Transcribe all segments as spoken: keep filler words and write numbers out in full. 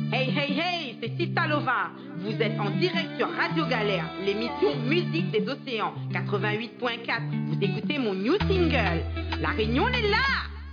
Hey, hey, hey, c'est Sista Lova. Vous êtes en direct sur Radio Galère, l'émission Musique des Océans, quatre-vingt-huit point quatre. Vous écoutez mon new single. La Réunion est là.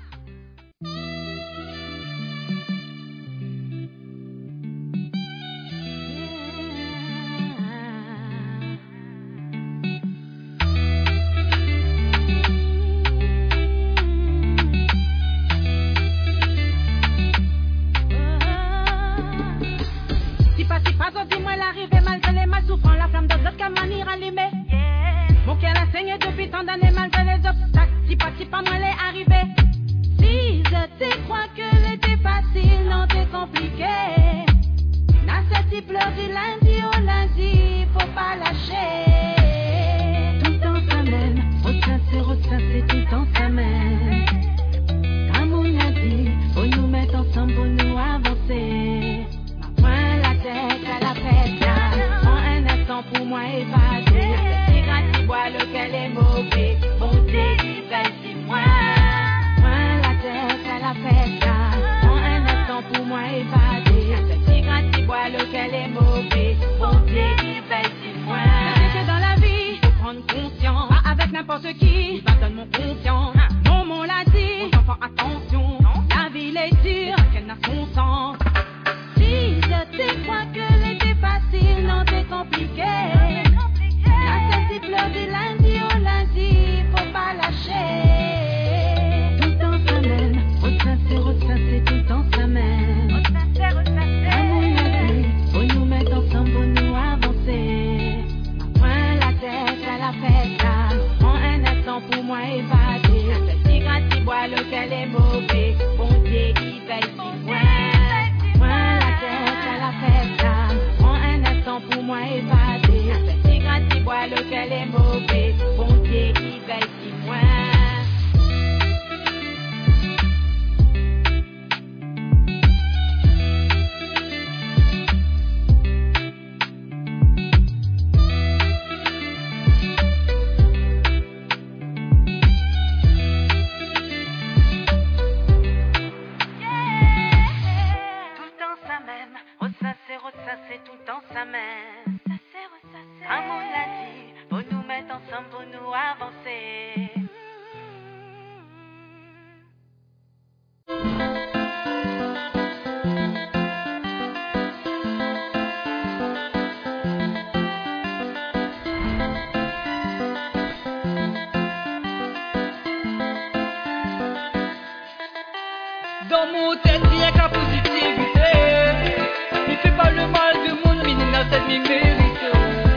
Dans mon tête, rien qu'à positivité. Ne fais pas le mal de mon minina, c'est mi mérite.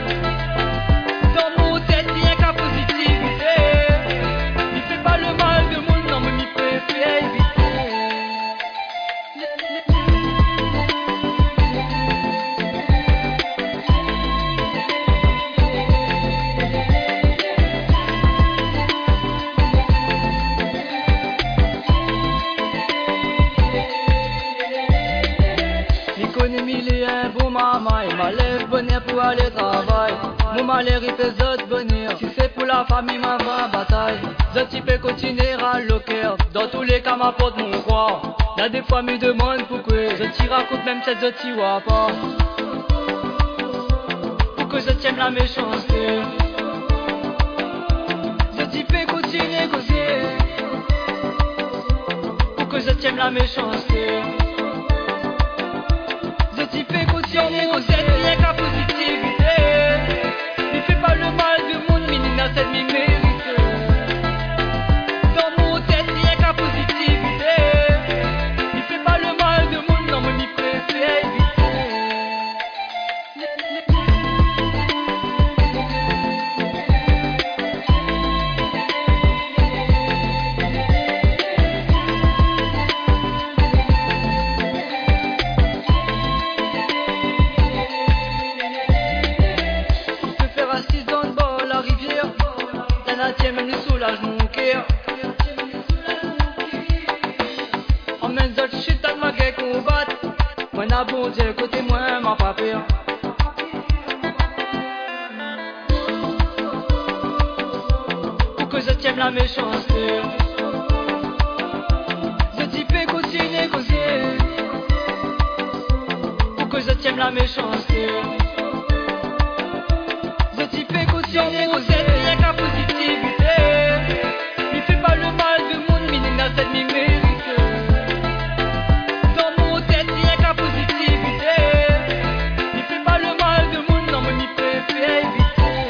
Dans mon tête, rien qu'à positivité. Ne fais pas le mal de mon nom, mais m'y préfère éviter. M'enlève bonheur pour aller travailler. Mon malheur il fait zot bonheur. Si c'est pour la famille ma vraie bataille. Zot il peut continuer à le cœur. Dans tous les cas m'apporte mon croix. Y'a des fois me demande pourquoi. Je t'y raconte même cette zot t'y vois pas. Pour que je tienne la méchanceté. Zot il peut continuer causer. Pour que je tienne la méchanceté. Je t'y fais continuer, qu'on s'aide rien qu'à positivité. Ne fais pas le mal de mon minina, c'est mi mérite. Dans mon tête, rien qu'à positivité. Ne fais pas le mal de mon nom, mais m'y préfère éviter. Tiens, même le soulage mon cœur. Emmène d'autres shit à ma gueule combat. Moi n'a bon Dieu côté moi m'a pas peur. Pour que je tienne la méchanceté. Je t'y peux continuer causer. la méchanceté. Je t'y fais caution, vous êtes rien qu'à positivité. Ne fais pas le mal de monde, mais n'est pas cette mérite. Dans mon tête, rien qu'à positivité. Ne fais pas le mal de monde, non, mais m'y préfère éviter.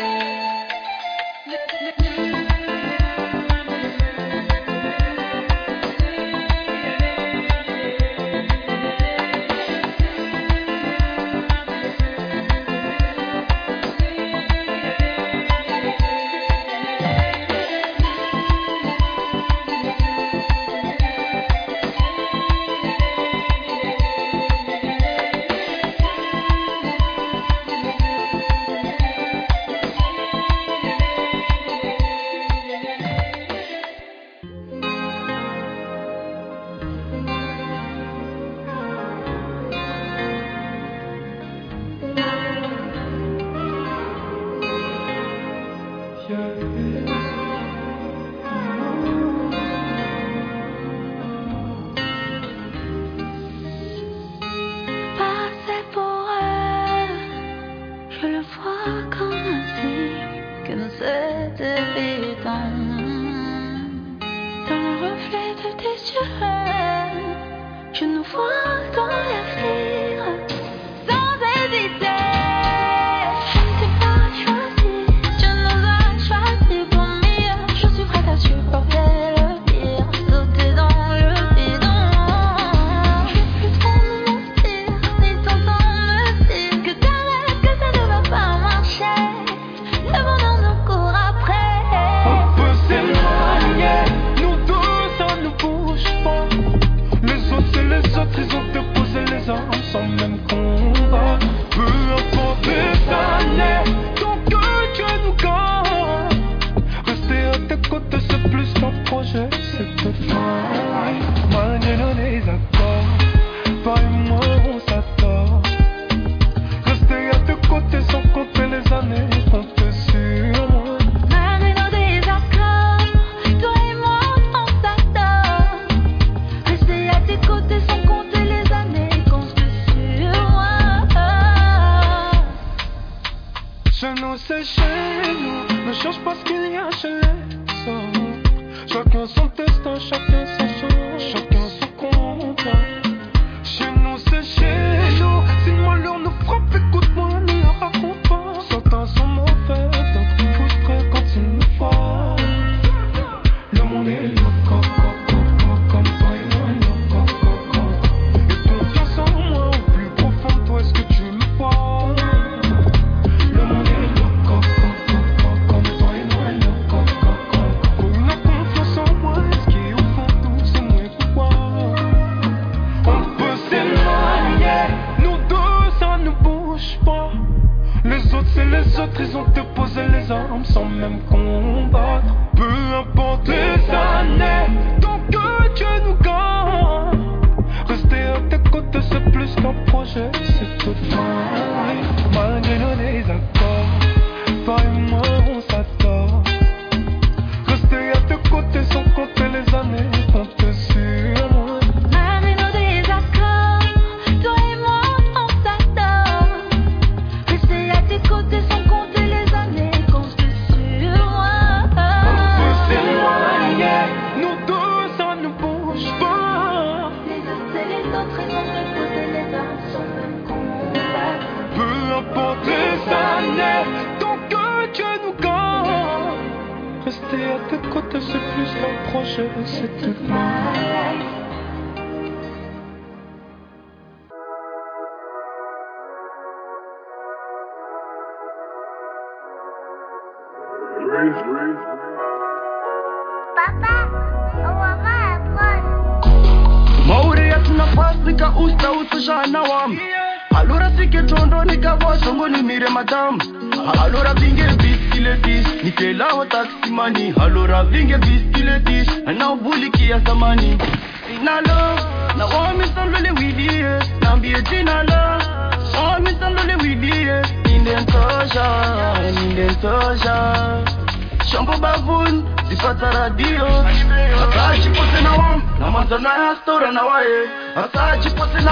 Allora vinge biskileti, Nikela wa taxi money. Allora vinge biskileti, now bully kia samani. Sinalo, na wami sandole widi, nambi sinalo, wami sandole widi, inden tosha, inden tosha. Shambo bavun, dipata radio. Asachi pote na wam, na manzana ya stora na wae. Asachi pote na wam,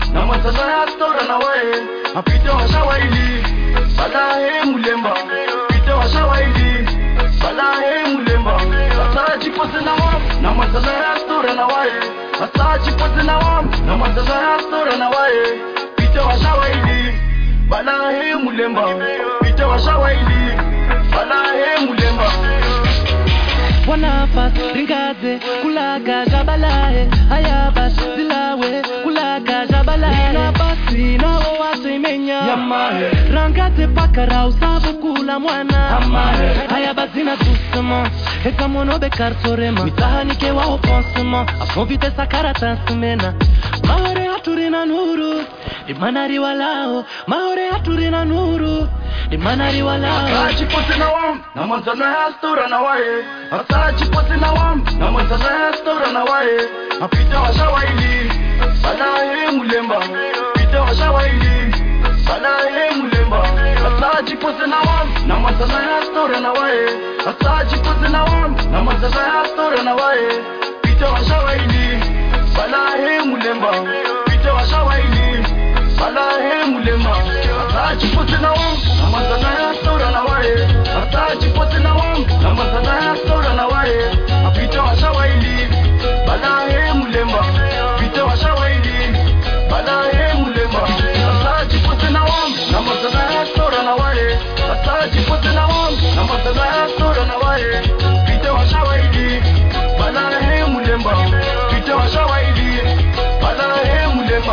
na masasa ya stora na wae apite wa shawaili bala he mulemba apite wa shawaili bala he mulemba asa chipote na wam na masasa ya stora na wae asa chipote na wam na masasa ya stora na wae apite wa shawaili bala he mulemba apite wa shawaili bala he mulemba Wanafas, ringaze, kulaga, jabalae Ayabas, zilawe, kulaga, jabalae Na basi, na oase menya Yamahe Rangate pakara, usabu kula mwana Amahe Ayabas zina doucement Eka mono bekar sorema Mitahani kewa au pansement Afon vite sakara tansumena Mahore haturina nuru Imanari walao Mahore haturina nuru Imanari walao Asachi pote na wam Na manzana ya stora na wae Asachi pote na wam Na manzana ya stora na wae Apita wa shawaili Bala he mulemba Apita wa shawaili Bala he mulemba Asachi pote na wam Na manzana ya stora na wae Asachi pote na wam Na manzana ya stora na wae Apita wa shawaili Bala he mulemba Apita wa shawaili Bala he mulemba Asachi pote na wam Na manzana ya stora na wae Asachi pote na wam Na manzana ya stora na wae Apita wa shawaili Bala he mulemba Apita wa shawaili Bala he mulemba Asachi pote na wam Na manzana ya stora na wae Asachi pote na wam Na manzana ya stora na wae Apita wa shawaili Bala he mulemba Apita wa shawaili Bala he mulemba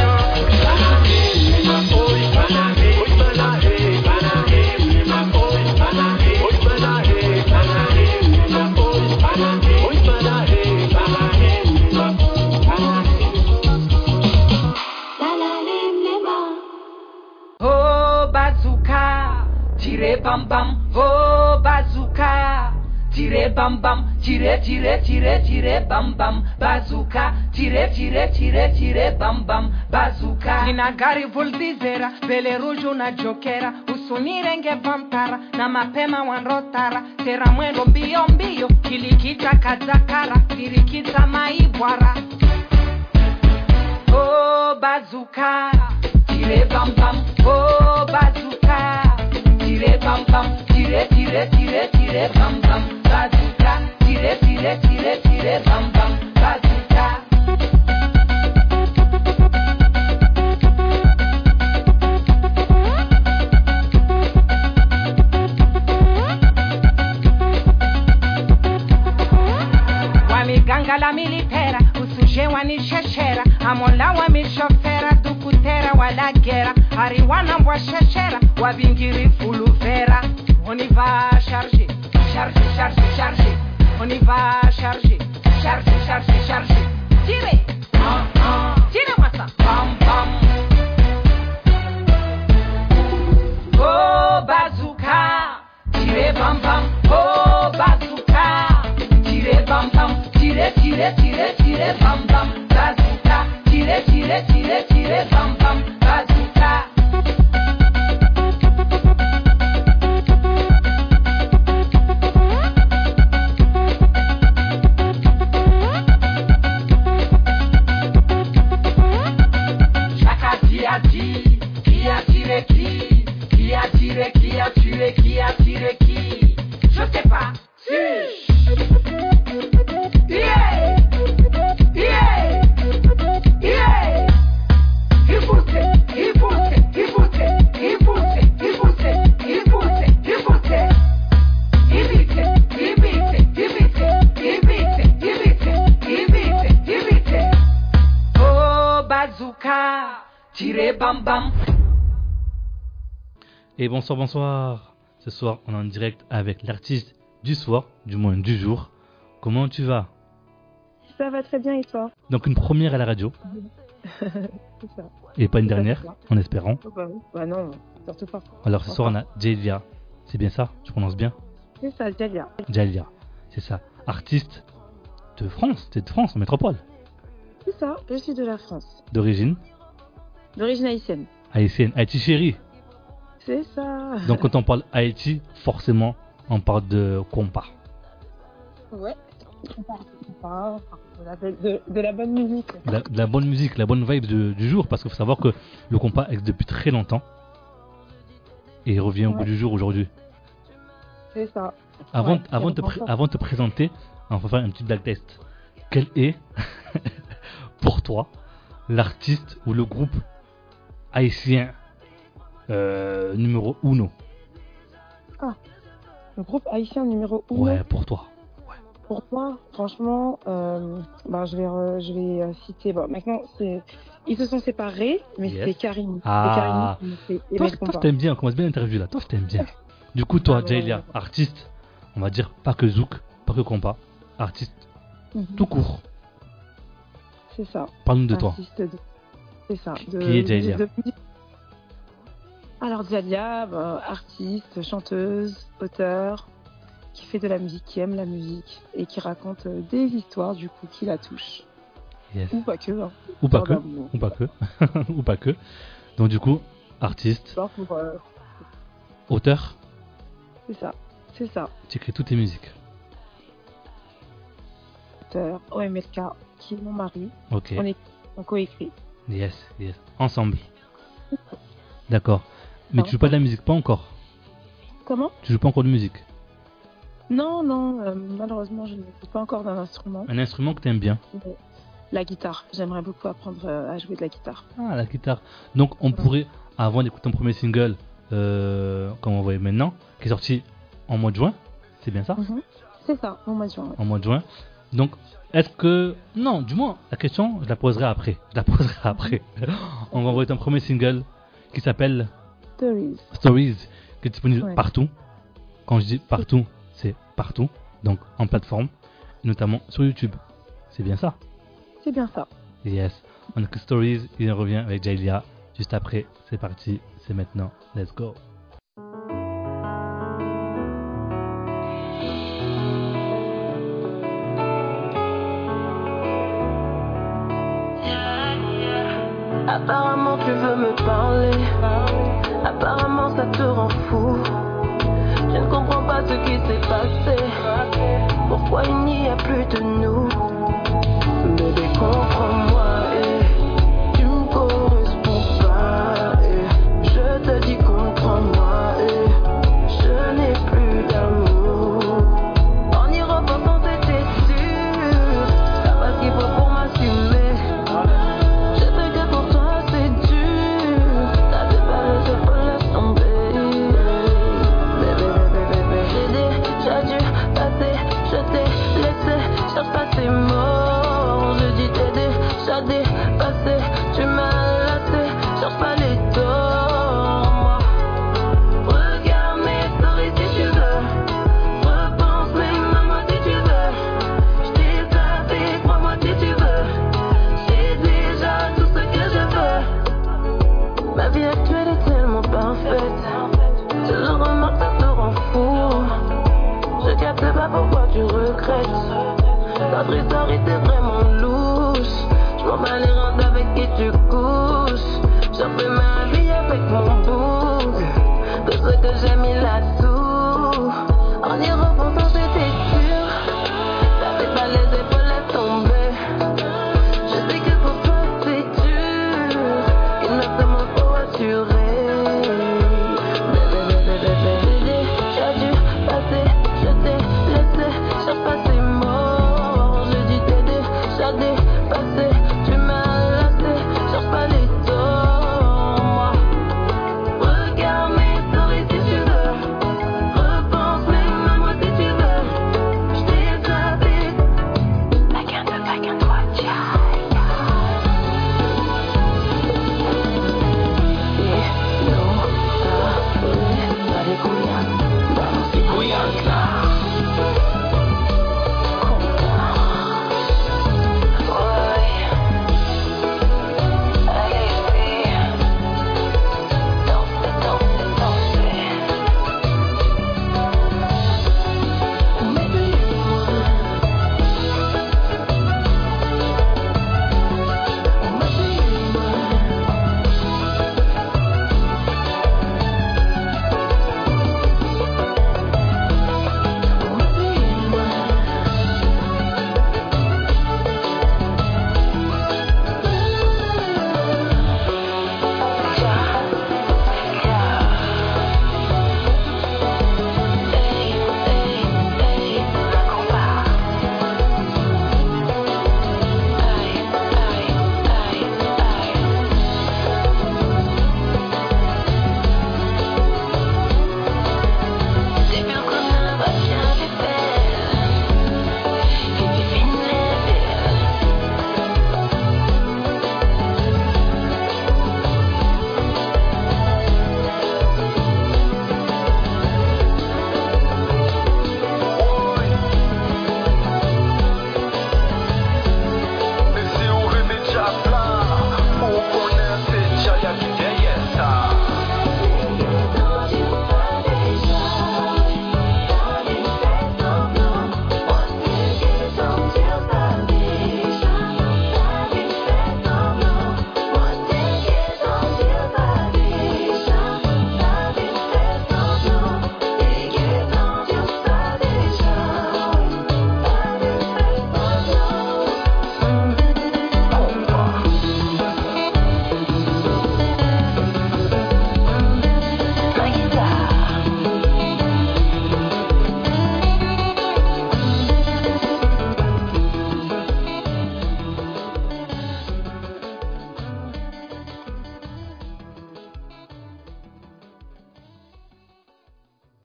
Tire bam bam, oh bazooka. Tire bam bam, tire tire tire tire bam bam, bazooka. Tire tire tire tire bam bam, bazooka. Nina gari buldizera, vele ruju na jokera, usunirenge vampara, na mapema wanrotara, tera mwendo mbio mbio, kilikita kazakara, kirikita maibwara. Oh bazooka, tire bam bam, oh bazooka. Tire bam bam, tire tire tire tire bam bam, bazooka. Tire tire tire tire bam bam, bazooka. Wamiganga la militera, usuje wanisheshera, amola wamishofera, dukutera wala gera, ariwana mbwa sheshera, wabingiri fulu vera. On y va charger, charger, charger, charger. On y va charger, charger, charger, charger. Tirez, ah, ah. Tirez-moi ça, bam, bam. Oh bazooka, tirez bam bam. Oh bazooka, tirez bam bam. Tirez, tirez, tirez, tirez bam bam. Bazooka, tirez, tirez, tirez, tirez bam bam. Bazooka. Qui a tiré qui? Qui a tiré, qui a tué, qui a tiré qui? Je sais pas. Si. Yeah. Yeah. Yeah. Il pousse, il pousse, il pousse, il pousse, il pousse, il pousse, il pousse. Il vite, il vite, il vite, il vite, il vite, il vite, il vite. Oh bazooka. Tirez bam bam. Et bonsoir, bonsoir. Ce soir, on est en direct avec l'artiste du soir, du moins du jour. Comment tu vas? Ça va très bien et toi? Donc une première à la radio. C'est ça. Et pas une dernière, en espérant. Oh bah, bah non, surtout pas. Alors ce soir, on a Jalia. C'est bien ça? Je prononce bien? C'est ça, Jalia. Jalia, c'est ça. Artiste de France, t'es de France, en métropole. C'est ça, je suis de la France. D'origine? D'origine haïtienne. Haïtienne, Haïti chérie. C'est ça. Donc quand on parle Haïti, forcément, on parle de compas. Ouais. On parle, on parle, On appelle de, de la bonne musique. De la, de la bonne musique, la bonne vibe de- du jour, parce qu'il faut savoir que le compas existe depuis très longtemps et il revient au Ouais. goût du jour aujourd'hui. C'est ça. Avant, Ouais, avant, de te c'est pré- vraiment ça. avant de te présenter, on va faire un petit black test. Quel est, pour toi, l'artiste ou le groupe haïtien euh, numéro uno? Le groupe haïtien numéro un. Ouais, pour toi. Pour moi, franchement, euh, bah, je vais, re- je vais euh, citer. Bon, maintenant, c'est, ils se sont séparés, mais Yes. c'est Karim. Ah. C'est Karim qui me fait Toi, aimer le toi, je compas. t'aime bien, on commence bien l'interview là. Toi, je t'aime bien. Du coup, toi, Ah, ouais, Jailia, ouais, ouais. artiste, on va dire pas que zouk, pas que compas, artiste Mhm. tout court. C'est ça. Parle-nous de toi. Artiste de- C'est ça. De, Qui est Jailia? de- de- Alors, Jailia, bah, artiste, chanteuse, auteur, qui fait de la musique, qui aime la musique et qui raconte euh, des histoires, du coup, qui la touchent. Yes. Ou pas que. Hein. Ou pas que. Histoire d'amour. Ou pas que. Ou pas que. Donc, du coup, artiste, Histoire pour. euh, auteur, c'est ça. C'est ça. tu écris toutes tes musiques. Auteur, O M L K, qui est mon mari. Ok. On est on coécrit. Yes, yes. Ensemble. D'accord. Mais Pardon. tu joues pas de la musique, pas encore. Comment? Tu joues pas encore de musique. Non, non, euh, malheureusement, je ne joue pas encore d'un instrument. Un instrument que t'aimes bien. Mais la guitare. J'aimerais beaucoup apprendre euh, à jouer de la guitare. Ah, la guitare. Donc, on pourrait, avant d'écouter ton premier single, euh, comme on voit maintenant, qui est sorti en mois de juin, c'est bien ça? Mhm. C'est ça, mon mois de juin. Ouais. En mois de juin. Donc, est-ce que. Non, du moins, la question, je la poserai après. Je la poserai après. On va envoyer ton premier single qui s'appelle Stories. Stories, qui est disponible Ouais. partout. Quand je dis partout, c'est partout. Donc, en plateforme, notamment sur YouTube. C'est bien ça? C'est bien ça. Yes. On écoute Stories, il revient avec Jailia juste après. C'est parti, c'est maintenant. Let's go. Apparemment tu veux me parler. Apparemment ça te rend fou. Je ne comprends pas ce qui s'est passé. Pourquoi il n'y a plus de nous? Bébé, comprends-moi. eh. Tu me corresponds pas. eh. Je te dis comprends-moi. eh. Je n'ai plus d'amour. En y repensant c'était sûr. T'as pas ce qu'il faut pour m'assumer. Je sais que pour toi c'est dur. T'as fait pas les épaules, laisse tomber. Bébé, bébé, bébé, j'ai déjà dû passer. Je t'ai laissé, cherche pas tes mots. Je dis t'ai déjà dépassé. Tu m'as lassé, cherche pas les torts. Moi, regarde mes stories si tu veux. Repense même à moi si tu veux. Je t'ai zappé, crois-moi si tu veux. J'ai déjà tout ce que je veux. Ma vie actuelle est tellement parfaite. Je le remarque, ça te rend fou. Je capte pas pourquoi tu regrettes. Notre histoire était vraiment louche. Je m'en bats les reins avec qui tu couches. Je fais ma vie avec mon bouc. Tout ce que j'ai mis là-dessous. En y repensant, c'était sûr. T'avais pas les épaules, laisse tomber. Je sais que pour toi c'est dur. Il me demande pour assurer. Bébé, bébé, bébé, j'ai déjà dû passer. Je t'ai laissé, cherche pas tes mots. Je dis t'ai déjà dépassé. Tu m'as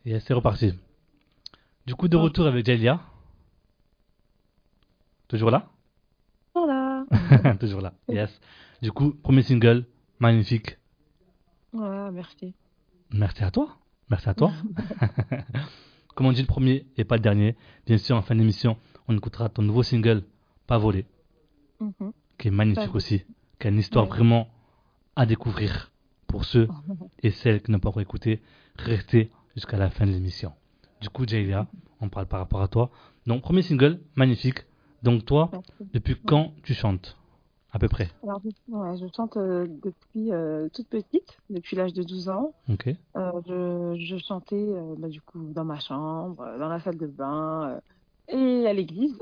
Et c'est reparti. Du coup, de retour avec Jalia. Toujours là? Voilà. Toujours là. Yes. Du coup, premier single, magnifique. Voilà, merci. Merci à toi. Merci à toi. Comme on dit, le premier et pas le dernier. Bien sûr, en fin d'émission, on écoutera ton nouveau single, Pas volé, Mhm. qui est magnifique Pas aussi, qui a une histoire Ouais. vraiment à découvrir pour ceux et celles qui n'ont pas encore écouté. Restez jusqu'à la fin de l'émission. Du coup, Jailia, on parle par rapport à toi. Donc, premier single, magnifique. Donc, toi, Merci. depuis quand tu chantes? À peu près. Alors, je, ouais, je chante euh, depuis euh, toute petite, depuis l'âge de douze ans. Ok. Euh, je, je chantais euh, bah, du coup dans ma chambre, euh, dans la salle de bain euh, et à l'église.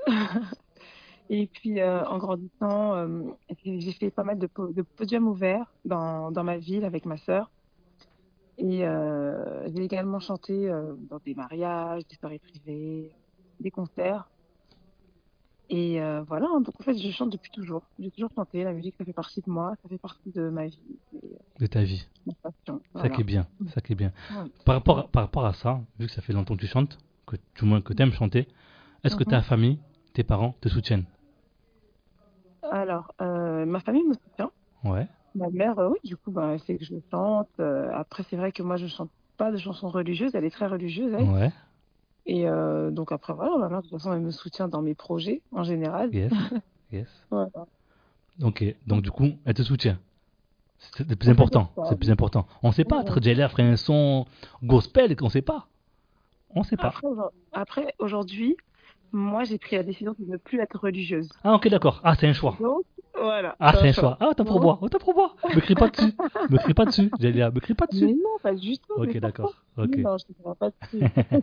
Et puis euh, en grandissant, euh, j'ai j'ai fait pas mal de, po- de podiums ouverts dans, dans ma ville avec ma sœur. Et euh, j'ai également chanté euh, dans des mariages, des soirées privées, des concerts. Et euh, voilà, hein, donc en fait, je chante depuis toujours. J'ai toujours chanté. La musique, ça fait partie de moi, ça fait partie de ma vie, et, euh, De ta vie. ma passion. Ça qui est Voilà. bien. Ça qui est bien. Ouais. Par rapport, à, par rapport à ça, vu que ça fait longtemps que tu chantes, que tout le monde que t'aimes chanter, est-ce que Mhm. ta famille, tes parents te soutiennent? Alors, euh, ma famille me soutient. Ouais. Ma mère, euh, oui, du coup, bah, elle sait que je chante. Euh, après, c'est vrai que moi, je chante pas de chansons religieuses. Elle est très religieuse, elle. Ouais. Et euh, donc après, voilà, ma mère, de toute façon, elle me soutient dans mes projets en général. Yes. Yes. Voilà. Ok. Donc du coup, elle te soutient. C'est le plus On peut dire important. ça, C'est le plus oui. important. On sait pas. Ouais. Être Jailia ferait un son gospel, on sait pas. On sait pas. Après, aujourd- après, aujourd'hui, moi, j'ai pris la décision de ne plus être religieuse. Ah ok, d'accord. Ah, c'est un choix. Donc, voilà, Ah, c'est c'est un un choix. choix. Ah, autant pour Donc, moi. Autant pour moi. Me crie pas dessus. Me crie pas dessus. Jailia, me crie pas mais dessus. non, pas du tout. Ok, Mais pourquoi? d'accord. Ok. Mais non, je ne pas dessus.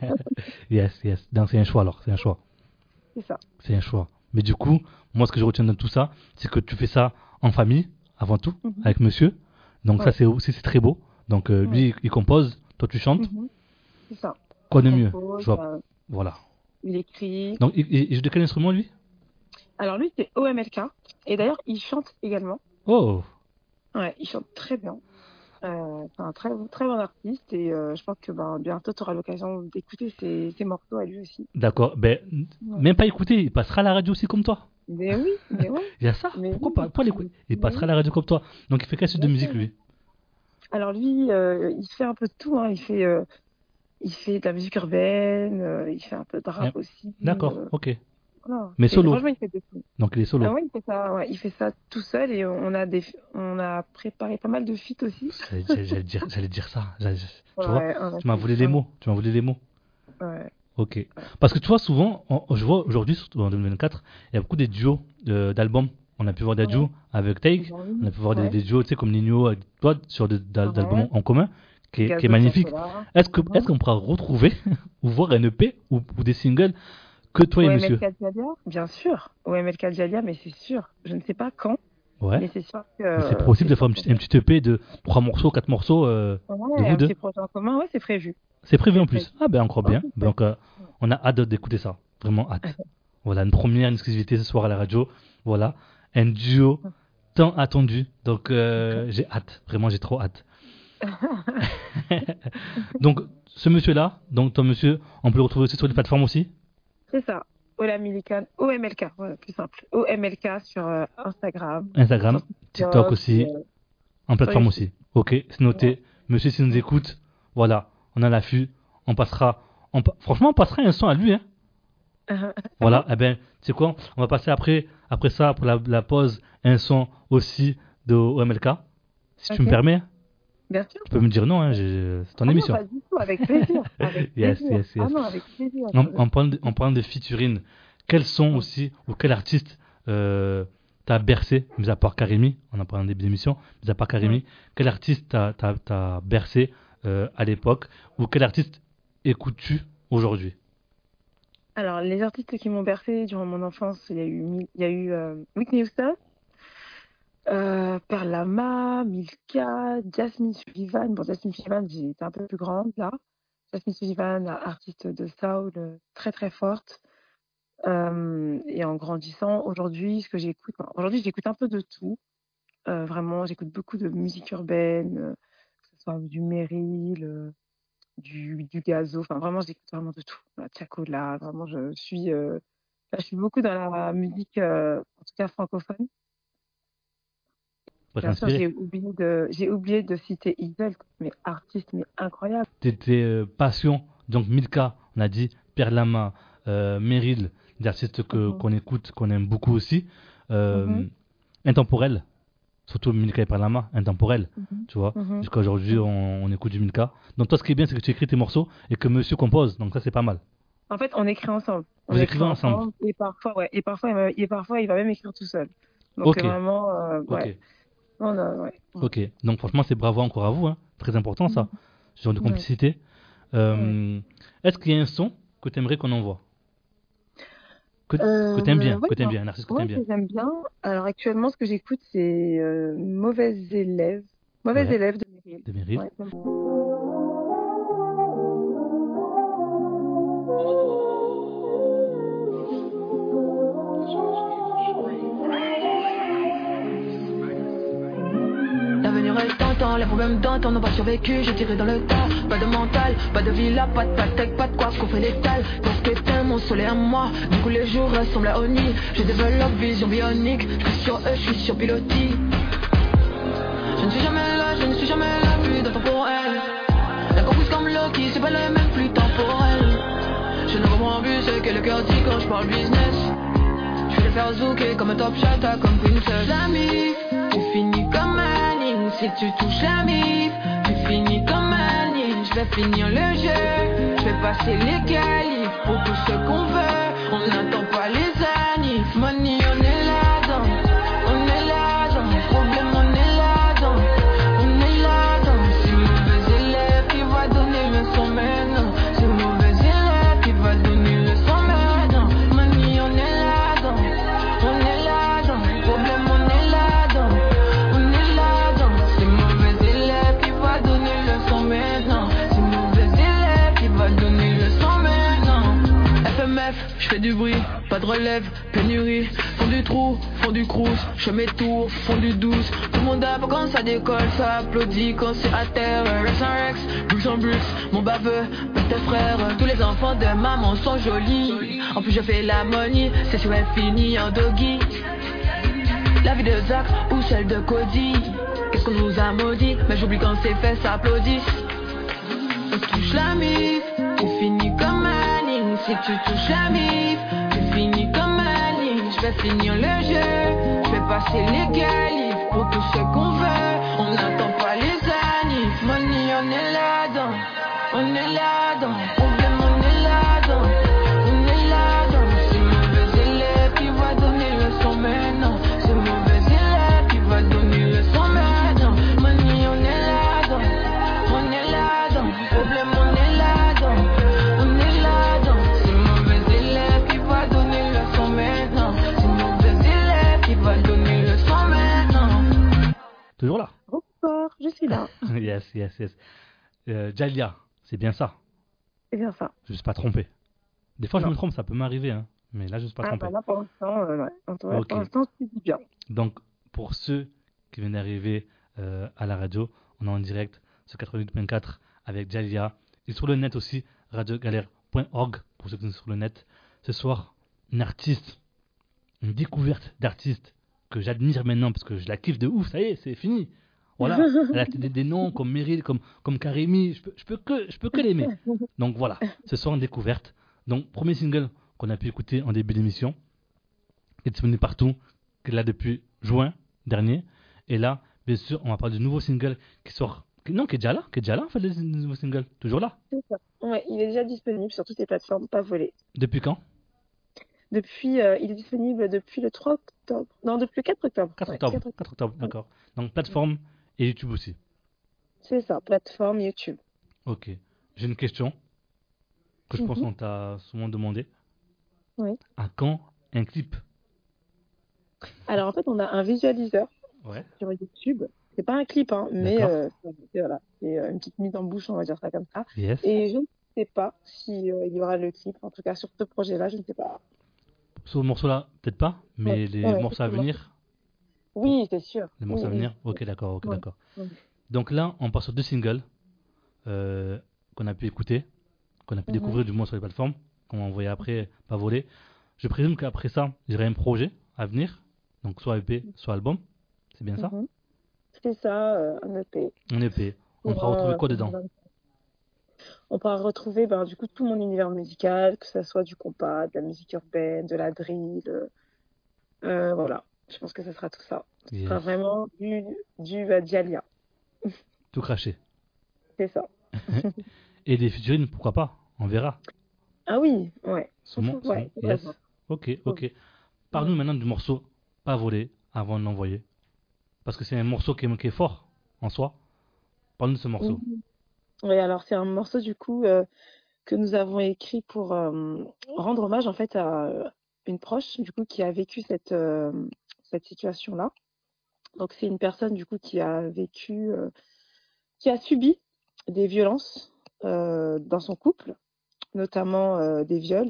Yes, yes. Donc c'est un choix alors. C'est un choix. C'est ça. C'est un choix. Mais du coup, moi, ce que je retiens de tout ça, c'est que tu fais ça en famille, avant tout, Mhm. avec monsieur. Donc ça, Ouais. c'est aussi c'est très beau. Donc euh, lui, il compose, toi, tu chantes. Mhm. C'est ça. Quoi de Il mieux? compose, Je vois. euh, Voilà. il écrit. Donc, il, il- il joue de quel instrument, lui? Alors lui, c'est O M L K. Et d'ailleurs, il chante également. Oh, Ouais, il chante très bien. Euh, c'est un très, très bon artiste. Et euh, je pense que ben, bientôt, tu auras l'occasion d'écouter ses, ses morceaux à lui aussi. d'accord. Ben, Ouais. même pas écouter, il passera à la radio aussi comme toi. Mais oui, mais ouais. Il y a ça. Mais Pourquoi oui, pas? Pourquoi l'écouter? Il mais passera à oui. la radio comme toi. Donc, il fait quel style de Bien musique, sûr. lui? Alors lui, euh, il fait un peu de tout. Hein. Il fait, euh, il fait de la musique urbaine. Euh, il fait un peu de Eh, rap aussi. D'accord, euh, ok. voilà. Mais Et solo. franchement, il fait de tout. Donc, il est Ah solo. ouais, il fait ça, ouais, il fait ça tout seul et on a des, on a préparé pas mal de feats aussi. J'allais j'allais- j'allais dire, j'allais dire ça. J'allais- Tu vois, Ouais, on a tu m'as fait- volé les ouais, mots. Tu m'as volé les mots. ouais. Ok. Parce que tu vois, souvent, on- je vois aujourd'hui, surtout en deux mille vingt-quatre, il y a beaucoup des duos euh, d'albums. On a pu voir des Ouais. duos avec Take, Bah on oui, a pu voir des, ouais. des duos, tu sais, comme Nino, avec toi, sur des d'al- d'albums Ouais. en commun, qui est, qui est Gazo magnifique. Casola. Est-ce que, Mhm. est-ce qu'on pourra retrouver ou voir un E P ou, ou des singles que toi et monsieur? O M L K Dialia, bien sûr. O M L K Dialia, mais c'est sûr. Je ne sais pas quand, Ouais. mais c'est sûr que Mais c'est euh, possible c'est de faire sûr un qu'on petit, un petit E P de trois morceaux, quatre morceaux euh, de ouais, vous un deux. petit projet en commun, ouais, c'est prévu. C'est prévu C'est en plus. prévu. Ah ben encore Oh, bien. c'est Donc euh, on a hâte d'écouter ça. Vraiment hâte. Voilà, une première une exclusivité ce soir à la radio. Voilà, un duo tant attendu. Donc euh, j'ai hâte. Vraiment, j'ai trop hâte. Donc ce monsieur-là, donc ton monsieur, on peut le retrouver aussi sur les plateformes aussi. C'est ça. Olamilikan, O M L K, voilà, plus simple. O M L K sur euh, Instagram, Instagram, sur TikTok TikTok, aussi, et, euh, en plateforme YouTube. aussi. Ok, c'est noté. Monsieur, s'il nous écoute, voilà, on a l'affût. On passera, on pa- franchement, on passera un son à lui. Hein. Voilà, eh ben, tu sais quoi, on va passer après, après ça, pour la, la pause, un son aussi de O M L K. Si tu me Ok. permets, Bien sûr. tu peux me dire non, hein, j'ai- c'est ton Ah non, émission. pas du tout, avec plaisir. Avec Yes, plaisir. yes, Ah yes. non, avec plaisir. En, en parlant de, en parlant de featuring, quels sont Ouais. aussi, ou quel artiste euh, t'a bercé, mis à part Karimi, on en parle en début d'émission, mis à part Karimi, Ouais. quel artiste t'a, t'a, t'a bercé euh, à l'époque, ou quel artiste écoutes-tu aujourd'hui? Alors, les artistes qui m'ont bercé durant mon enfance, il y a eu, Mi- il y a eu euh, Whitney Houston, euh, Perlama, Milka, Jasmine Sullivan. Bon, Jasmine Sullivan, j'étais un peu plus grande là. Jasmine Sullivan, artiste de soul euh, très très forte. Euh, et en grandissant, aujourd'hui, ce que j'écoute, enfin, aujourd'hui, j'écoute un peu de tout. Euh, vraiment, j'écoute beaucoup de musique urbaine, euh, que ce soit du Meryl, euh, du, du gazo. Enfin, vraiment, j'écoute vraiment de tout. La Chacola, vraiment, je suis, euh, là, je suis beaucoup dans la musique, euh, en tout cas francophone. Pour Bien sûr, t'inspirer. j'ai oublié de, j'ai oublié de citer Isel, mais artiste, mais incroyable. Tes, tes euh, passions, donc Milka, on a dit, Pierre Lama, euh, Meryl, des artistes que, Mhm, qu'on écoute, qu'on aime beaucoup aussi. Euh, mhm, intemporel, surtout Milka et Pierre Lama, intemporel, mhm, tu vois. mhm, Jusqu'à aujourd'hui, mhm. on, on écoute du Milka. Donc toi, ce qui est bien, c'est que tu écris tes morceaux et que monsieur compose, donc ça, c'est pas mal. En fait, on écrit ensemble. On Vous écrit écrivez ensemble. ensemble et parfois, ouais, et parfois, il va, et parfois, il va même écrire tout seul. Donc, euh, Ok, vraiment, euh, ok, ouais, on a, ouais. ok. Donc franchement, c'est bravo encore à vous, hein. Très important ça, Mhm. ce genre de Ouais, complicité. ouais. Euh, est-ce qu'il y a un son que tu aimerais qu'on envoie? Que, que t'aimes Euh, bien, ouais, que t'aimes ben, bien, un artiste que ouais, t'aimes bien. que j'aime bien. Alors, actuellement, ce que j'écoute, c'est euh, Mauvais élève. Mauvais Ouais, élève de Meryl. de Meryl. Ouais, j'aime bien. L'avenir est tentant, les problèmes d'antan n'ont pas survécu, j'ai tiré dans le tas. Pas de mental, pas de villa, pas de patek, pas de quoi qu'on fait l'étal. Parce que t'es mon soleil à moi, du coup les jours ressemblent à Oni. Je développe vision bionique, je suis sur eux, je suis sur pilotis. Je ne suis jamais là, je ne suis jamais là, plus de temps pour elle. La comprise comme Loki, c'est pas le même, plus temporel. Je ne comprends plus ce que le cœur dit quand je parle business. Je vais les faire zouker comme un top shot, comme princess. La mif, tu finis comme Annie. Si tu touches la mif, tu finis comme Annie. Je vais finir le jeu, je vais passer les qualifs pour tout ce qu'on veut. On n'attend pas les anifs. Money, on est là-dedans, on est là-dedans. Problème, on est là-dedans, on est là-dedans. C'est mauvais élève qui va donner le son maintenant. C'est mauvais élève qui va donner le son maintenant. Money, on est là-dedans, on est là-dedans. Problème, on est là-dedans, on est là-dedans. C'est mauvais élève qui va donner le son maintenant. C'est mauvais élève qui va donner le son maintenant. F M F, je fais du bruit, pas de relève, pénurie. Fond du trou, fond du crous, je fais mes tours, fond du douze. Tout le monde a pas quand ça décolle, ça applaudit quand c'est à terre. Rex en Rex, Brooks en Brooks, mon baveux, tes frères. Tous les enfants de maman sont jolis. En plus je fais la money, c'est sûr elle finit en doggy. La vie de Zach ou celle de Cody. Qu'est-ce qu'on nous a maudit, mais j'oublie quand c'est fait, ça applaudit. On touche la mif, tu finis comme Annie. Si tu touches la mif, tu finis comme Annie. Je vais finir le jeu, je vais passer les qualifs pour tout ce qu'on veut. On n'attend pas les anifs. Money, on est là-dedans, on est là-dedans. Problème, on est là-dedans, on est là-dedans. C'est mauvais élève qui va donner le son maintenant. C'est mauvais élève qui va donner le son maintenant. Money, on est là-dedans, on est là-dedans. Problème, on est là-dedans, on est là-dedans. C'est mauvais élève qui va donner le son maintenant. C'est mauvais élève qui va donner le son maintenant. Toujours là. Bonsoir, je suis là. Yes, yes, yes. Euh, Jalia, c'est bien ça. C'est bien ça. Je ne me suis pas trompé. Des fois, je Non. me trompe, ça peut m'arriver, hein. Mais là, je ne me suis pas Ah, trompé. bah là, pour l'instant, euh, ouais. En tout cas, Ok. pour l'instant, tu dis bien. Donc, pour ceux qui viennent d'arriver euh, à la radio, on est en direct sur quatre-vingt-huit point quatre avec Jalia. Et sur le net aussi, radio galère point org pour ceux qui sont sur le net. Ce soir, une artiste, une découverte d'artiste que j'admire maintenant parce que je la kiffe de ouf. Ça y est, c'est fini. Voilà, elle a des, des noms comme Meryl, comme, comme Karimi, je peux, je peux que, je peux que l'aimer. Donc voilà, ce soir une découverte. Donc premier single qu'on a pu écouter en début d'émission, qui est disponible partout, qui est là depuis juin dernier. Et là, bien sûr, on va parler du nouveau single qui sort, qui- non, qui est déjà là, qui est déjà là en fait, le nouveau single, toujours là. C'est ça. Ouais, il est déjà disponible sur toutes les plateformes, pas volé. Depuis quand? Depuis, euh, il est disponible depuis le trois octobre. Non, depuis le quatre octobre. quatre Ouais, octobre, quatre octobre. quatre octobre, d'accord. Donc plateforme et YouTube aussi. C'est ça, plateforme YouTube. Ok. J'ai une question que je pense Mhm. qu'on t'a souvent demandé. Oui. À quand un clip? Alors en fait, on a un visualiseur Ouais. sur YouTube. C'est pas un clip, hein, mais D'accord. euh, c'est voilà, c'est euh, une petite mise en bouche, on va dire ça comme ça. Yes. Et je ne sais pas si euh, il y aura le clip. En tout cas, sur ce projet-là, je ne sais pas. Sur le morceau là, peut-être pas, mais Ouais, les ouais, morceaux à effectivement. venir. Oui, c'est sûr. Les morceaux Oui, à oui. venir. Ok, d'accord, ok, Ouais. d'accord. Ouais. Donc là, on passe sur deux singles. Euh, qu'on a pu écouter, qu'on a pu Mhm. découvrir du moins sur les plateformes, qu'on va envoyer après, pas voler. Je présume qu'après ça, il y aurait un projet à venir, donc soit E P, soit album. C'est bien ça? Mhm. C'est ça, euh, un E P. Un E P. On pourra Courant, retrouver euh, quoi dedans? On pourra retrouver ben, du coup tout mon univers musical, que ce soit du compas, de la musique urbaine, de la drill. euh, euh, voilà, je pense que ce sera tout ça. Ce sera Yes. vraiment du, du euh, Djalia, Tout craché. c'est ça. Et des featuring, pourquoi pas? On verra. Ah oui, ouais. Sûrement, sûrement. Ouais, c'est vrai, Yes. ça. Ok, Ouais. ok. Parle-nous maintenant du morceau Pas volé avant de l'envoyer. Parce que c'est un morceau qui est, qui est fort en soi. Parle-nous de ce morceau. Mhm. Oui, alors c'est un morceau du coup euh, que nous avons écrit pour euh, rendre hommage en fait à euh, une proche du coup qui a vécu cette, euh, cette situation-là. Donc c'est une personne du coup qui a vécu, euh, qui a subi des violences euh, dans son couple, notamment euh, des viols.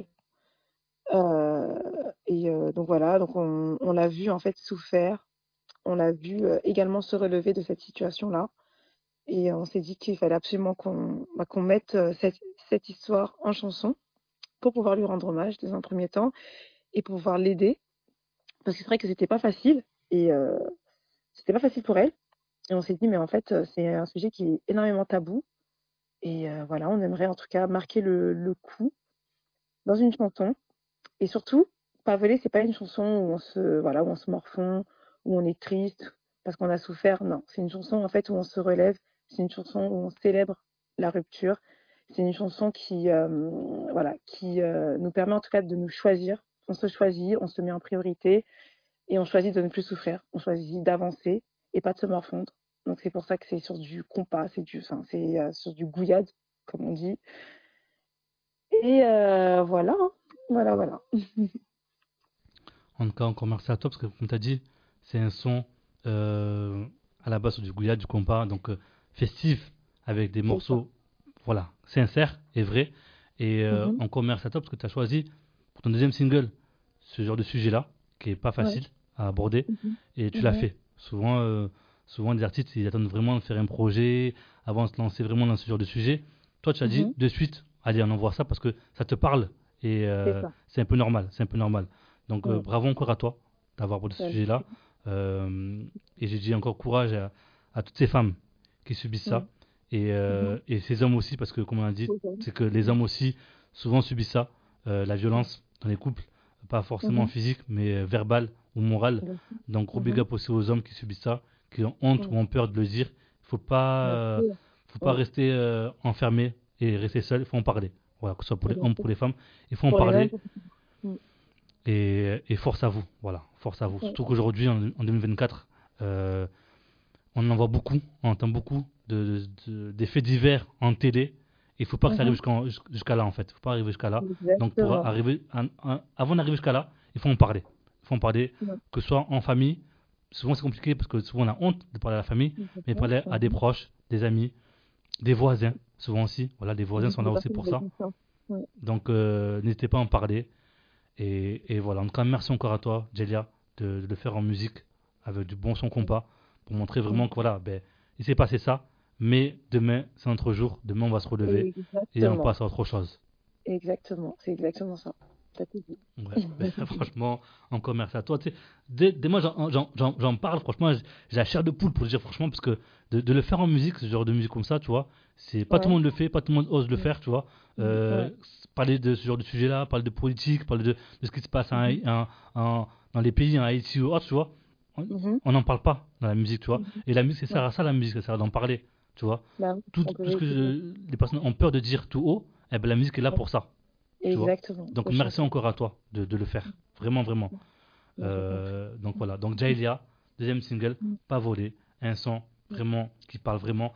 Euh, et euh, donc voilà, donc on, on l'a vu en fait souffert, on l'a vu euh, également se relever de cette situation-là. Et on s'est dit qu'il fallait absolument qu'on bah, qu'on mette euh, cette, cette histoire en chanson pour pouvoir lui rendre hommage dans un premier temps et pour pouvoir l'aider. Parce que c'est vrai que c'était pas facile et euh, c'était pas facile pour elle. Et on s'est dit, mais en fait, euh, c'est un sujet qui est énormément tabou. Et euh, voilà, on aimerait en tout cas marquer le, le coup dans une chanson. Et surtout, Pas voler, c'est pas une chanson où on se, voilà, où on se morfond, où on est triste parce qu'on a souffert. Non, c'est une chanson en fait où on se relève. C'est une chanson où on célèbre la rupture. C'est une chanson qui, euh, voilà, qui euh, nous permet en tout cas de nous choisir. On se choisit, on se met en priorité et on choisit de ne plus souffrir. On choisit d'avancer et pas de se morfondre. Donc c'est pour ça que c'est sur du compas, c'est du, enfin, c'est euh, sur du gouillade, comme on dit. Et euh, voilà, hein. Voilà, voilà. En tout cas, encore merci à toi parce que, comme tu as dit, c'est un son euh, à la base sur du gouillard, du compas, donc euh, festif, avec des C'est ça. morceaux voilà, sincères et vrais. Et euh, Mhm. encore merci à toi parce que tu as choisi pour ton deuxième single ce genre de sujet-là, qui est pas Ouais. facile à aborder, Mhm. et tu l'as Mhm. fait. Souvent, euh, souvent, les artistes, ils attendent vraiment de faire un projet avant de se lancer vraiment dans ce genre de sujet. Toi, tu as dit Mhm. de suite, allez, on envoie ça parce que ça te parle et C'est euh, ça. c'est un peu normal, c'est un peu normal. Donc euh, Ouais. bravo encore à toi d'avoir abordé ce Ouais. sujet-là. Euh, et j'ai dit encore courage à, à toutes ces femmes qui subissent ça. Ouais. Et, euh, Mhm. et ces hommes aussi, parce que comme on a dit, C'est ça. c'est que les hommes aussi souvent subissent ça, euh, la violence dans les couples, pas forcément Mhm. physique, mais euh, verbale ou morale. Bien sûr. Donc gros big Mhm. up aussi aux hommes qui subissent ça, qui ont honte Ouais. ou ont peur de le dire. Il faut pas, Bien euh, sûr. faut pas Ouais. rester euh, enfermé et rester seul. Il faut en parler. Voilà, que ce soit pour les Bien hommes, sûr. pour les femmes, il faut en Pour les hommes. parler. Mhm. Et, et force à vous, voilà, force à vous. Ouais. Surtout qu'aujourd'hui, en, en deux mille vingt-quatre, euh, on en voit beaucoup, on entend beaucoup de, de- de- des faits divers en télé. Il faut pas que ça arrive Mhm. jusqu'en- jusqu'- jusqu'à là, en fait. Il faut pas arriver jusqu'à là. Donc, pour Exactement. arriver, à- à- avant d'arriver jusqu'à là, il faut en parler. Il faut en parler, Ouais. que ce soit en famille. Souvent, c'est compliqué parce que souvent, on a honte de parler à la famille, mais Exactement. parler à des Mhm. proches, des amis, des voisins, souvent aussi. Voilà, les voisins Mhm. sont Des là aussi personnes pour de ça. confiance. Ouais. Donc, euh, n'hésitez pas à en parler. Et, et voilà, en tout cas, merci encore à toi, Jelia, de, de le faire en musique, avec du bon son compas, pour montrer vraiment Mhm. que voilà, ben, il s'est passé ça, mais demain, c'est notre jour, demain, on va se relever et on Exactement. passe à autre chose. Exactement. C'est exactement ça. T'as tout dit. Ouais, ben, franchement, encore merci à toi. Tu sais, dès, dès moi, j'en j'en- j'en- j'en parle, franchement, j'ai j'ai la chair de poule pour dire, franchement, parce que de, de le faire en musique, ce genre de musique comme ça, tu vois, c'est pas tout le Ouais. monde le fait, pas tout le monde ose le Mhm. faire, tu vois. Mhm. Euh, Ouais. parler de ce genre de sujet-là, parler de politique, parler de, de ce qui se passe en, Mhm. en- en- dans les pays, en Haïti ou autre, tu vois. On Mhm. on n'en parle pas dans la musique, tu vois. Mhm. Et la musique, ça sert Ouais. à ça, la musique, ça sert à d'en parler, tu vois. Bah oui, Tout, on peut tout ce que véhiculer. euh, les personnes ont peur de dire tout haut, eh ben, la musique est là Ouais. pour ça, tu vois. Exactement. Donc De merci chanter. encore à toi de, de le faire, vraiment, vraiment. Moi, je t'en prie. Euh, donc voilà, donc Jailia, deuxième single, Mhm. Pas volé, un son vraiment qui parle vraiment.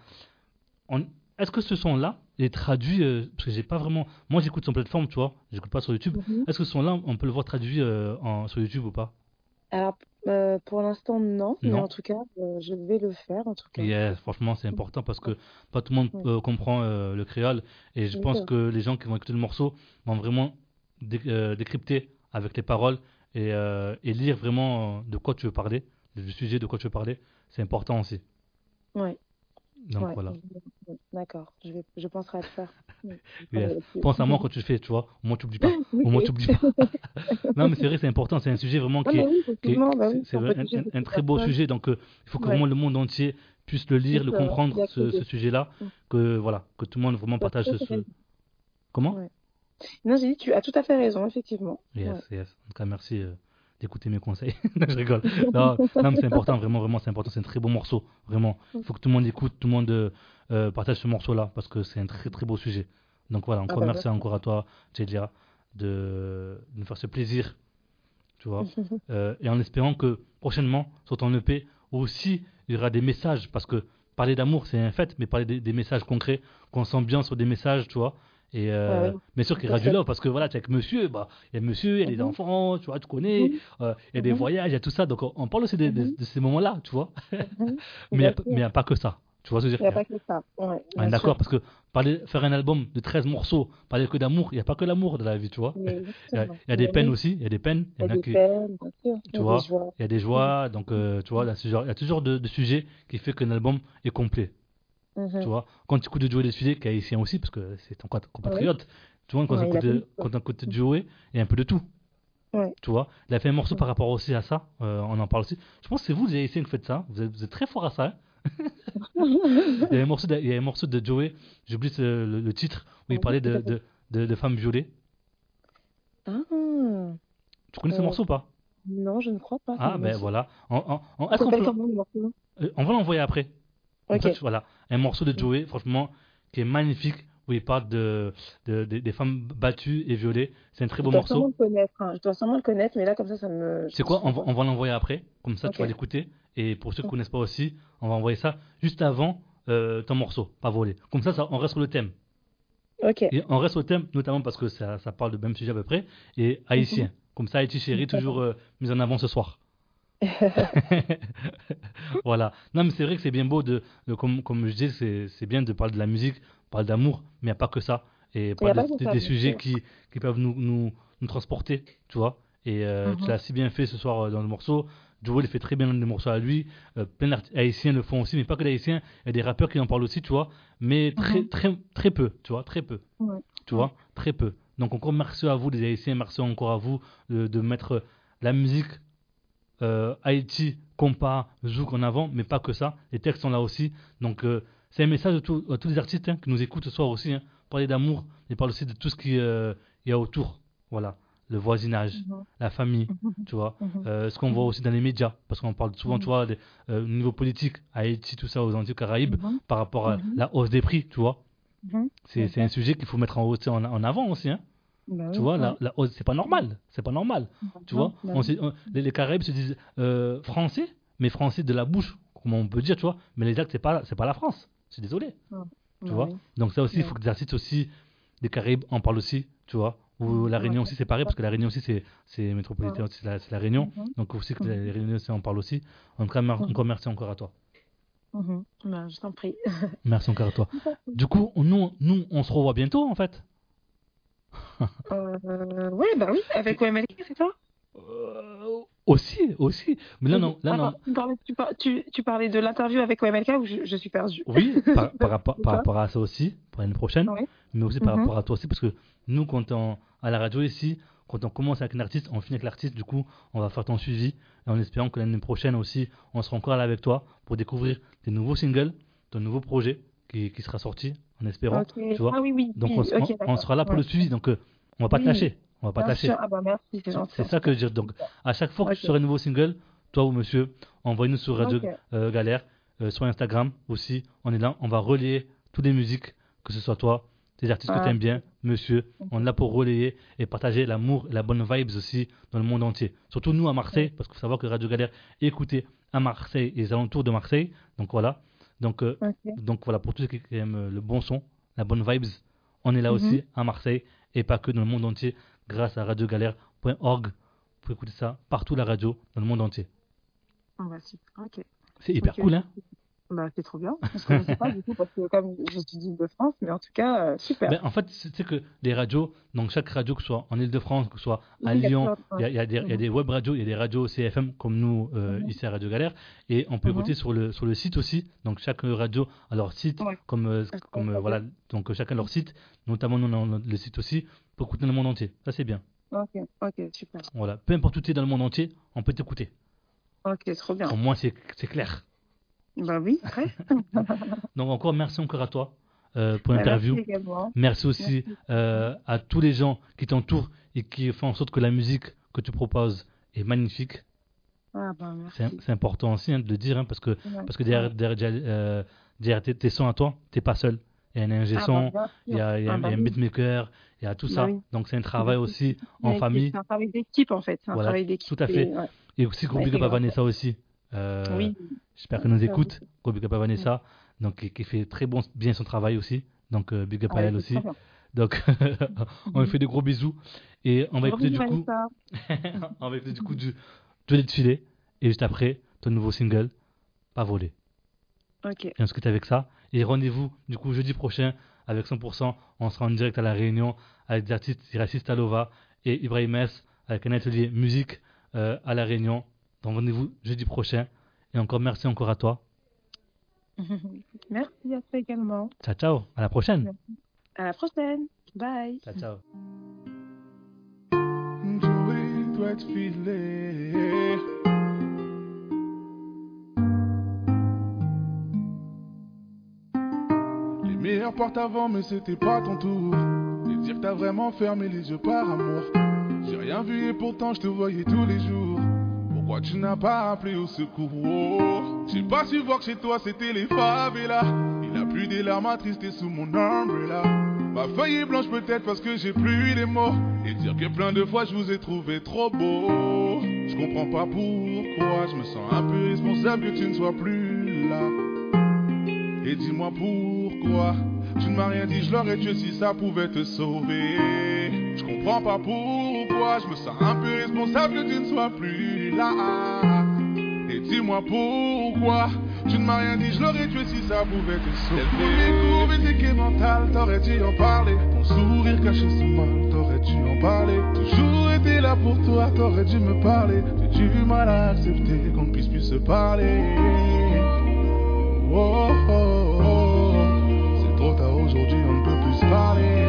On- Est-ce que ce son-là est traduit euh, parce que j'ai pas vraiment. Moi j'écoute sur plateforme, tu vois, j'écoute pas sur YouTube. Mhm. Est-ce que ce son-là, on peut le voir traduit euh, en, sur YouTube ou pas? Alors, euh, pour l'instant, non, mais Non? en tout cas, euh, je vais le faire, en tout cas. Yeah, franchement, c'est important parce que pas tout le monde Ouais. euh, comprend euh, le créole et je Oui, pense c'est que les gens qui vont écouter le morceau vont vraiment dé- euh, décrypter avec les paroles et, euh, et lire vraiment euh, de quoi tu veux parler, du sujet de quoi tu veux parler. C'est important aussi. ouais. Donc Ouais, voilà. je- d'accord, je vais, je penserai à le faire. Mm, je Yes. travaillerai dessus. Pense à moi quand tu le fais, tu vois. Au moins, tu n'oublies pas. Au moins, tu Ok. n'oublies pas. Non, mais c'est vrai, c'est important. C'est un sujet vraiment Non, qui mais est, oui, qui est- effectivement, bah c'est oui, c'est ça peut un, toucher un- un beaucoup de très beau personnes. sujet. Donc, euh, il faut que Ouais, vraiment le monde entier puisse le lire, plus le euh, y comprendre, ce, ce accéder. sujet-là. Mm. Que voilà, que tout le monde vraiment Tu as partage tout à ce. fait ce- raison. Comment? Ouais. Non, j'ai dit, tu as tout à fait raison, effectivement. Yes, Ouais. yes. En tout cas, merci euh, d'écouter mes conseils. Non, je rigole. Non, non, mais c'est important, vraiment, vraiment, c'est important. C'est un très beau morceau, vraiment. Il faut que tout le monde écoute, tout le monde euh, euh, partage ce morceau-là parce que c'est un très très beau sujet. Donc voilà, Ah encore bah merci merci. encore à toi, Tchelia, de, de nous faire ce plaisir, tu vois. Euh, et en espérant que prochainement, sur ton E P, aussi, il y aura des messages parce que parler d'amour, c'est un fait, mais parler des, des messages concrets, qu'on sent bien sur des messages, tu vois. Et Ouais, euh, ouais, bien sûr tout qu'il y à aura du fait. love parce que voilà, tu es avec monsieur, bah, il y a monsieur, il y a les Mhm, enfants, tu vois, tu connais, mhm, euh, il y a des mhm, voyages, il y a tout ça. Donc on, on parle aussi de, de- mhm, de ces moments-là, tu vois. mhm. Mais il n'y a, Bien p- mais il sûr. y a pas que ça. Tu vois ce que je Il veux n'y a dire? pas que ça. Ouais, On est bien d'accord sûr. parce que parler, faire un album de treize morceaux, parler que d'amour, il n'y a pas que l'amour dans la vie, tu vois. Mais Il y a, il exactement. y a des Mais peines oui, aussi, il y a des peines, il il y y en a a des qui, peines, bien sûr. Il y tu a des vois, joies. il y a des Mhm, joies, donc euh, tu vois, là, c'est genre- il y a toujours de, de sujets qui fait qu'un album est complet, tu mhm. vois. Quand tu écoutes de Joey les sujets, qui est haïtien aussi, parce que c'est ton compa- Ouais, compatriote, tu vois, quand on ouais, il a écoute, fait une de- quand on écoute de Joey, il y a un peu de tout, Ouais. tu vois. Il a fait un morceau Mhm. par rapport aussi à ça, euh, on en parle aussi. Je pense que c'est vous, les haïtiens, qui faites ça, vous êtes, vous êtes très fort à ça, hein. Il y a un morceau de, il y a un morceau de Joey, j'oublie ce- le, le titre, où il Ouais, parlait tout de, à fait. de, de, de femmes violées. Ah, Tu connais ce euh, morceau ou pas? non, je ne crois pas, ça Ah, me ben dit. voilà. En- en- en- Il Est-ce qu'on s'appelle peut, comment le morceau? euh, on va l'envoyer après. Comme ça, Ok. tu, voilà. Un morceau de Mm. Joey, franchement, qui est magnifique, où il parle de, de- de- des femmes battues et violées. C'est un très Je beau dois sûrement morceau. le connaître, hein. Je dois sûrement le connaître, mais là, comme ça, ça me... je C'est m'en quoi? On souviens va, pas. on va l'envoyer après. Comme ça, tu Ok. vas l'écouter. Et pour ceux qui ne Mm. connaissent pas aussi, on va envoyer ça juste avant euh, ton morceau, pas volé. Comme ça, ça, on reste sur le thème. Ok. Et on reste au thème, notamment parce que ça, ça parle de même sujet à peu près, et Mhm. haïtien. Comme ça, Haïti chéri, toujours D'accord. euh, mis en avant ce soir. Voilà. Non, mais c'est vrai que c'est bien beau de, de- comme, comme je dis, c'est, c'est bien de parler de la musique, parler d'amour, mais il n'y a pas que ça. Et Il n'y a parler pas que de- de- ça, des bien sujets sûr. qui, qui peuvent nous, nous, nous transporter, tu vois. Et euh, tu Mhm. l'as si bien fait ce soir euh, dans le morceau. Joel fait très bien le morceau à lui. Euh, plein d'Haïtiens le font aussi, mais pas que d'Haïtiens. Il y a des rappeurs qui en parlent aussi, tu vois. Mais très, Mhm. très, très peu, tu vois, très peu. Ouais. Tu Ouais. vois, très peu. Donc encore merci à vous les Haïtiens, merci encore à vous de, de mettre la musique euh, Haïti, compas, zouk en avant, mais pas que ça. Les textes sont là aussi. Donc euh, c'est un message à, tout- à tous les artistes hein, qui nous écoutent ce soir aussi. Hein. Parler d'amour, mais parler aussi de tout ce qu'il euh, y a autour. Voilà, le voisinage, Mhm. la famille, Mhm. tu vois. Mhm. Euh, ce qu'on voit Mhm. aussi dans les médias, parce qu'on parle souvent, tu Mhm. vois, des- euh, au niveau politique, Haïti, tout ça, aux Antilles, Caraïbes, Mhm. par rapport à Mhm. la hausse des prix, tu vois. Mhm. C'est Bien c'est un sûr. sujet qu'il faut mettre en, haut- en, en avant aussi. Hein. Bah Tu oui, vois, la, ouais. la hausse, c'est pas normal. C'est pas normal. Tu Non, vois, bah on oui. s'est- on- les, les Caraïbes se disent euh, français, mais français de la bouche, comment on peut dire, tu vois. Mais les actes, c'est pas, c'est pas la France. Je suis désolé. Ouais. Tu Bah vois. oui. Donc ça aussi, il Ouais. faut que des artistes aussi des Caraïbes en parlent aussi, tu vois. Ou la Ouais. Réunion aussi, c'est pareil, parce que la Réunion aussi, c'est c'est métropolitain, Ouais. c'est la, c'est la Réunion. Mhm. Donc aussi que Mhm. les Réunions aussi en parlent aussi. En tout cas, mer- Mhm. encore merci encore à toi. Mhm. Bah, je t'en prie. Merci encore à toi. Du coup, nous, nous, on se revoit bientôt, en fait. Euh, oui, bah oui, avec O M L K, c'est ça? Euh, aussi, aussi. Mais là, Ok. non, là, Attends, non. tu parlais, tu, par- tu, tu parlais de l'interview avec O M L K ou je, je suis perdue? Oui, par, par, rapport, C'est par quoi? rapport à ça aussi, pour l'année prochaine, Oui. mais aussi par Mhm. rapport à toi aussi, parce que nous, quand on, à la radio ici, quand on commence avec un artiste, on finit avec l'artiste, du coup, on va faire ton suivi, et en espérant que l'année prochaine aussi, on sera encore là avec toi pour découvrir tes nouveaux singles, ton nouveau projet qui, qui sera sorti, en espérant, Ok. tu vois. Ah oui, oui, Donc, oui. on, s- Ok, on- on d'accord. sera là pour Ouais. le suivi, donc euh, on va pas te Oui, lâcher, on va pas te bien lâcher. sûr. Ah bah merci, c'est C'est gentil c'est en tout ça que cas. je veux dire. Donc, à chaque fois que tu Ok. sors un nouveau single, toi ou monsieur, envoyez-nous sur Radio Ok. euh, Galère, euh, sur Instagram aussi. On est là, on va relayer toutes les musiques, que ce soit toi, tes artistes que tu Ah, aimes bien, monsieur. On est là pour relayer et partager l'amour et la bonne vibes aussi dans le monde entier. Surtout nous à Marseille, parce qu'il faut savoir que Radio Galère est écouté à Marseille et les alentours de Marseille. Donc voilà. Donc, euh, ok. donc voilà, pour tous ceux qui aiment euh, le bon son, la bonne vibes, on est là Mhm. aussi à Marseille et pas que dans le monde entier grâce à radio galère point org. Vous pouvez écouter ça partout la radio dans le monde entier. Ah bah super. Ok. C'est hyper Ok. cool, hein? Bah, c'est trop bien. Je ne connaissais pas du coup parce que comme je suis d'Île-de-France, mais en tout cas, euh, super. Ben, en fait, c'est c'est que les radios, donc chaque radio, que ce soit en Ile-de-France, que ce soit à Oui, il y a Lyon, plein- il y a, il y a des, il y a des web radios, il y a des radios C F M comme nous euh, Mhm. ici à Radio Galère, et on peut Mhm. écouter sur le, sur le site aussi. Donc chaque radio a leur site, Ouais. comme, euh, D'accord, comme euh, ok. voilà, donc euh, chacun leur site, notamment nous, on a le site aussi, pour écouter dans le monde entier. Ça, c'est bien. Ok, ok, super. Voilà, peu importe où tu es dans le monde entier, on peut t'écouter. Ok, trop bien. Au moins, c'est c'est clair. Bah oui, très. Donc encore merci encore à toi euh, pour Bah, l'interview. merci également. Merci aussi Merci. euh, à tous les gens qui t'entourent et qui font en sorte que la musique que tu proposes est magnifique. Ah bah C'est merci. c'est important aussi hein, de le dire hein, parce que Ouais. parce que derrière, derrière, derrière, euh, derrière tes, tes sons à toi, t'es pas seul. Il y a un ingé Ah bah son, bien il y sûr. a, il y a, Ah il y bah a un oui. beatmaker, il y a tout Bah ça. oui. Donc c'est un travail Bah, aussi c'est en une famille. équipe, c'est un travail d'équipe en fait. C'est un Voilà, travail d'équipe. tout à fait. et- ouais. Et aussi gros Ouais, big c'est up à grave. Vanessa aussi. Euh, Oui. J'espère qu'elle nous Ça, écoute. oui. Gros big up à Vanessa. Donc qui, qui fait très bon, bien son travail aussi. Donc euh, big up à Ah, elle c'est aussi. très bien. Donc on lui fait des gros bisous. Et on va Gros écouter du bisous, coup, Vanessa. on va écouter du coup du Jolie de filet. Et juste après, ton nouveau single, Pas volé. Ok. Et on se quitte avec ça. Et rendez-vous du coup jeudi prochain avec cent pour cent. On sera en direct à La Réunion avec des artistes Iracis Talova et Ibrahim S avec un atelier musique euh, à La Réunion. Donc rendez-vous jeudi prochain. Et encore merci encore à toi. Merci à toi également. Ciao ciao. À la prochaine. À la prochaine. Bye. Ciao ciao. Joey doit te filer. Les meilleurs portent avant, mais c'était pas ton tour. Et dire que t'as vraiment fermé les yeux par amour. J'ai rien vu et pourtant je te voyais tous les jours. Pourquoi tu n'as pas appelé au secours? Oh, j'ai pas su voir que chez toi c'était les favelas. Il a plu des larmes attristées sous mon umbrella. Ma feuille est blanche peut-être parce que j'ai plus les mots. Et dire que plein de fois je vous ai trouvé trop beau. Je comprends pas pourquoi je me sens un peu responsable que tu ne sois plus là. Et dis-moi pourquoi tu ne m'as rien dit, je l'aurais tué si ça pouvait te sauver. Je comprends pas pourquoi je me sens un peu responsable que tu ne sois plus là. Et dis-moi pourquoi tu ne m'as rien dit, je l'aurais tué si ça pouvait te sauver. Dès le premier coup, physique et mental, t'aurais dû en parler. Ton sourire caché ce mal, t'aurais dû en parler. Toujours été là pour toi, t'aurais dû me parler. J'ai du mal à accepter qu'on ne puisse plus se parler. Oh, oh, oh, oh. C'est trop tard aujourd'hui, on ne peut plus se parler.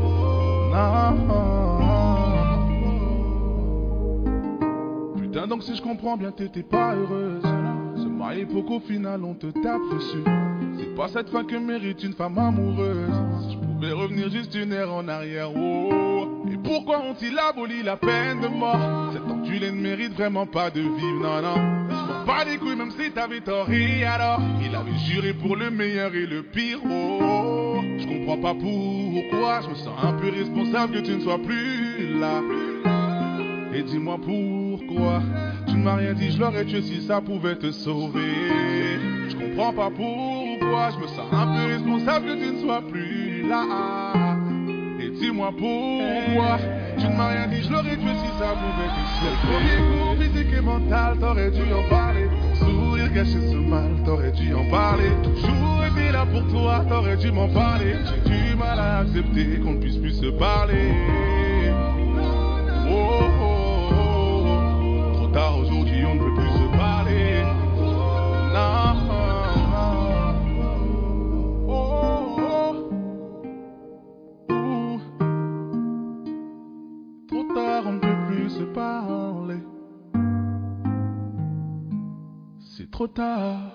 Non. Putain, donc si je comprends bien, t'étais pas heureuse. Se marier pour qu'au final on te tape dessus. C'est pas cette fin que mérite une femme amoureuse. Si je pouvais revenir juste une heure en arrière, oh. Et pourquoi ont-ils aboli la peine de mort? Cet enculé ne mérite vraiment pas de vivre, non, non. Pas les couilles même si t'avais tort et alors il avait juré pour le meilleur et le pire. Oh, je comprends pas pourquoi je me sens un peu responsable que tu ne sois plus là. Et dis-moi pourquoi tu ne m'as rien dit, je l'aurais tué si ça pouvait te sauver. Je comprends pas pourquoi je me sens un peu responsable que tu ne sois plus là. Et dis-moi pourquoi tu ne m'as rien dit, je l'aurais tué si ça pouvait te sauver. Le premier coup, physique et mental, t'aurais dû en parler. Ton sourire caché ce mal, t'aurais dû en parler. Toujours été là pour toi, t'aurais dû m'en parler. J'ai du mal à accepter qu'on ne puisse plus se parler. Oh, oh, oh, oh. Trop tard aujourd'hui, on ne peut plus se parler. Non. On ne peut plus se parler. C'est trop tard.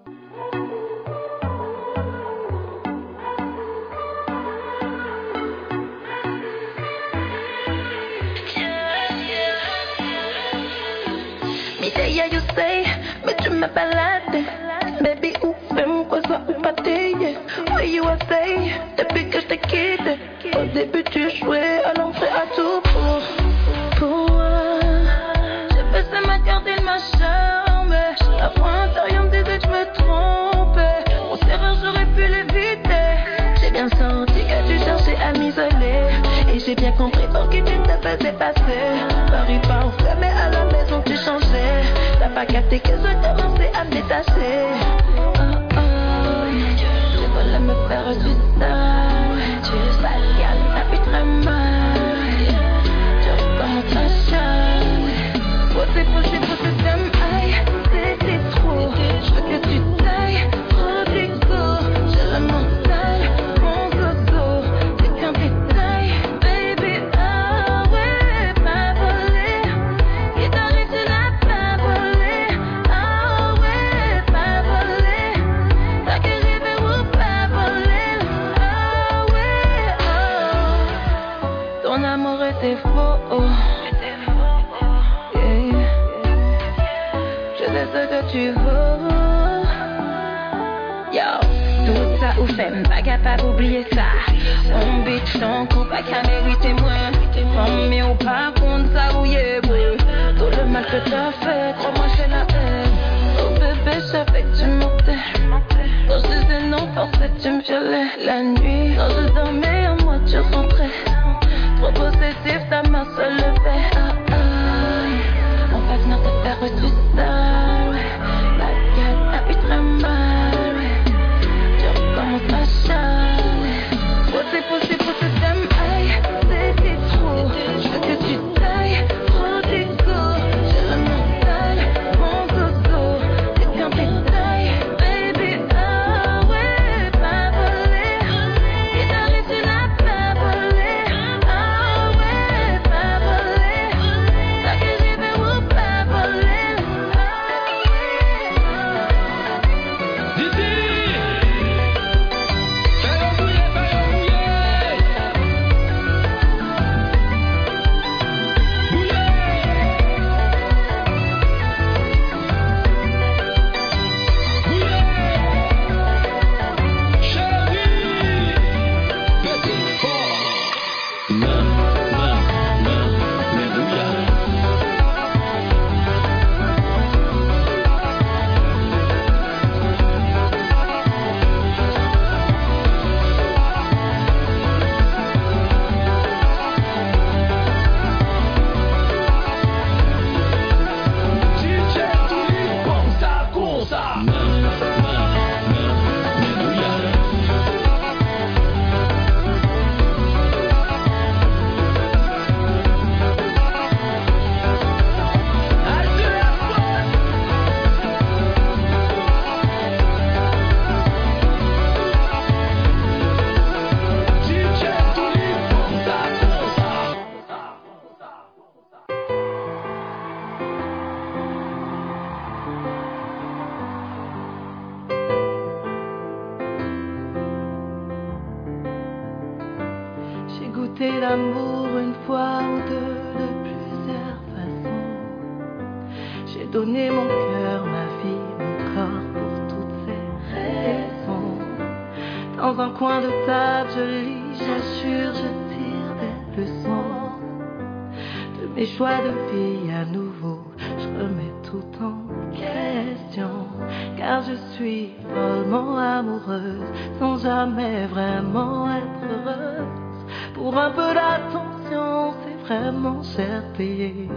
Yeah, you say, mais tu m'as baladé. Baby, où fais-moi quoi ça ou pas t'aider? Oui, you are say, depuis que je t'ai quitté. Au début tu jouais à l'entrée à tout pour, pour moi. J'ai baissé ma garde, il m'a charmé. La voix intérieure me disait que je me trompais. Mon erreur, j'aurais pu l'éviter. J'ai bien senti que tu cherchais à m'isoler. Et j'ai bien compris pour qui tu ne te faisais passer. Paris parfait, mais à la maison tu changeais. T'as pas capté que je commençais à me détacher. Oh, oh. tu veux. Yo, tout ça ou fait, pas capable d'oublier ça. On bitch ton coup, pas qu'à mériter moins. Mais ou pas contre ça ou yé, ouais. Tout le mal que t'as fait, crois-moi c'est la haine. Oh bébé, je savais que tu mentais. Quand je disais non, forcé tu me violais. La nuit, quand je dormais, en moi tu rentrais. Trop possessif, ta main se levait. Ah ah, on va venir te faire reçu sale, ouais. La gueule a eu très mal, ouais. Tu recommences ma chaîne. Poussé, poussé, poussé, t'aimes, aïe. C'était trop, je veux que tu tailles. Prends tes coups, j'ai le mental, mon coco. C'est qu'un détail, baby, ah ouais. Pas volé, et t'arrives, tu n'as pas volé. Ah ouais, pas volé. Ça que j'ai fait ou pas volé. Ah ouais. J'ai goûté l'amour une fois ou deux de plusieurs façons. J'ai donné mon cœur, ma vie, mon corps pour toutes ces raisons. Dans un coin de table, je lis, j'assure, je tire des leçons. De mes choix de vie à nouveau, je remets tout en question. Car je suis follement amoureuse, sans jamais vraiment être heureuse. Pour un peu d'attention, c'est vraiment cher payé.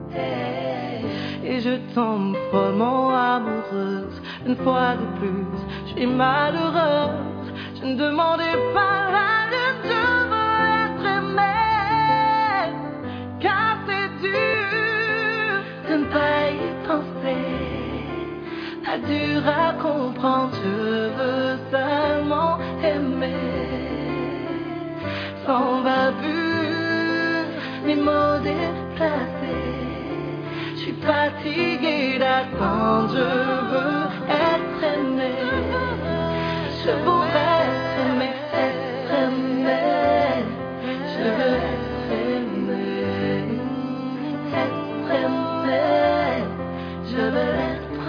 Et je tombe follement amoureuse, une fois de plus, je suis malheureuse. Je ne demandais pas la lune, je veux être aimée. Car c'est dur de ne pas y penser, pas dur à comprendre, je veux seulement aimer. Sans bavure, mes mots déplacés. Je suis fatiguée d'attendre, je veux être aimée. Je voudrais être aimée, être aimée. Je veux être aimée, être aimée. Je veux être.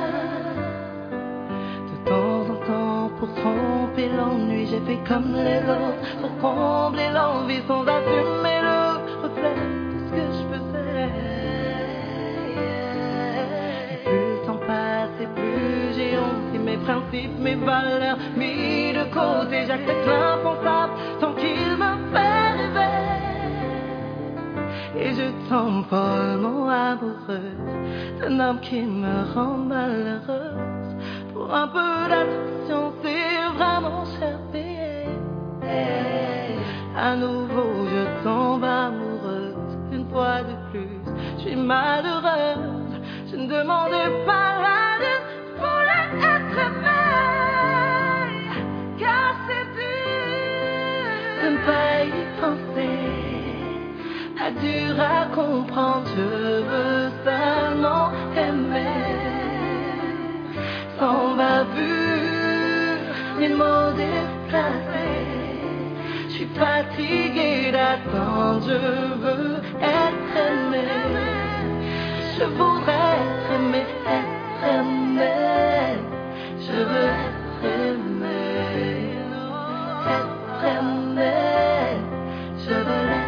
De temps en temps, pour tromper l'ennui, j'ai fait comme les autres. Pour combler l'envie sans assumer le reflet de ce que je faisais. Et plus le temps passe et plus j'ai honte, mes principes, mes valeurs mis de côté. J'accepte l'impensable tant qu'il me fait rêver. Et je tombe follement amoureuse d'un homme qui me rend malheureuse. Pour un peu d'attention, c'est vraiment cher payé. À nouveau je tombe amoureuse, une fois de plus, je suis malheureuse. Je ne demandais pas la lune, je voulais être aimée. Car c'est dur de ne pas y penser, pas dur à comprendre, je veux seulement aimer. Sans bavure, les mots déplacés. Je suis fatiguée d'attendre, je veux être aimée. Je voudrais être aimée, être aimée. aimé, je veux être aimé. Être aimé, je veux l'être.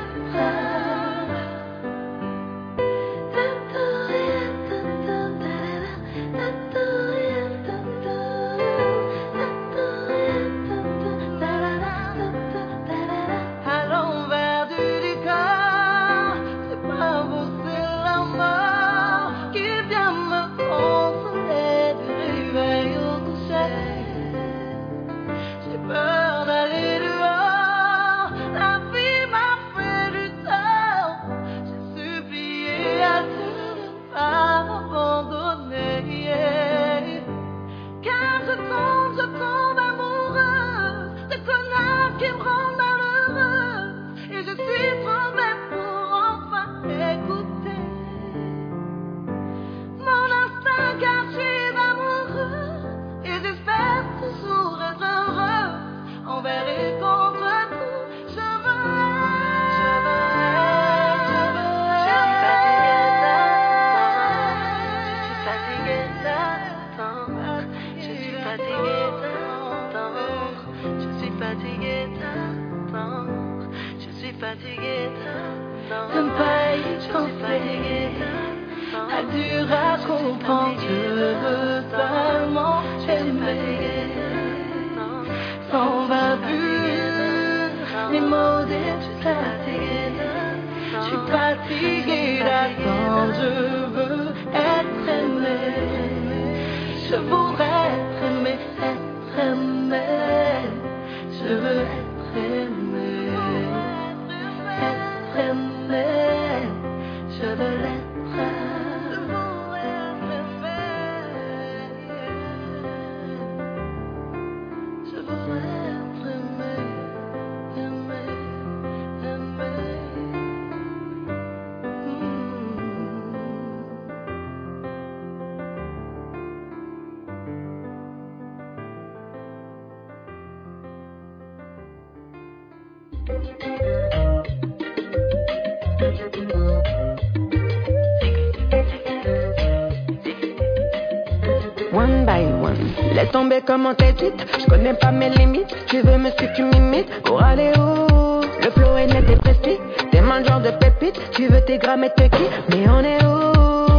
One by one, laisse tomber comment t'es dite. Je connais pas mes limites, tu veux me suivre, tu m'imites. Pour aller où? Le flow est net et précis. T'es mal genre de pépite, tu veux tes grammes et te qui. Mais on est où?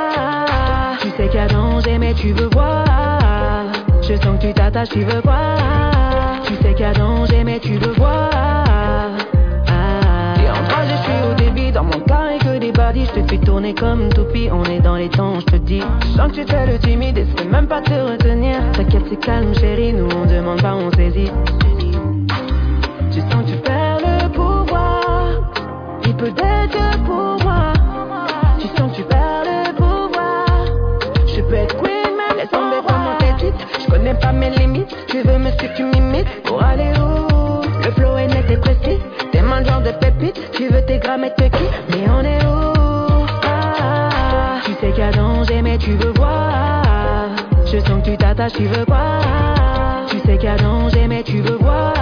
Ah, tu sais qu'il y a danger mais tu veux voir. Je sens que tu t'attaches, tu veux voir. Tu sais qu'il y a danger mais tu veux voir. Ah, et en toi je suis au débit, dans mon cas et que des badis. Je te fais tourner comme toupie, on est dans les temps, je te dis. Je sens que tu fais le timide et c'est même pas te retenir. T'inquiète c'est calme chérie, nous on demande pas, on saisit. Tu sens que tu perds le pouvoir, il peut être pour moi. Tu sens que tu perds le pouvoir. Je peux être queen même, laisse tomber comment t'es dite. Je connais pas mes limites, tu veux me suivre, tu m'imites. Pour aller où? Le flow est net et précis. T'es mal genre de pépite, tu veux tes grammes et te qui. Mais on est où? Ah, tu sais qu'il y a danger mais tu veux voir. Je sens que tu t'attaches, tu veux voir. Tu sais qu'il y a danger mais tu veux voir.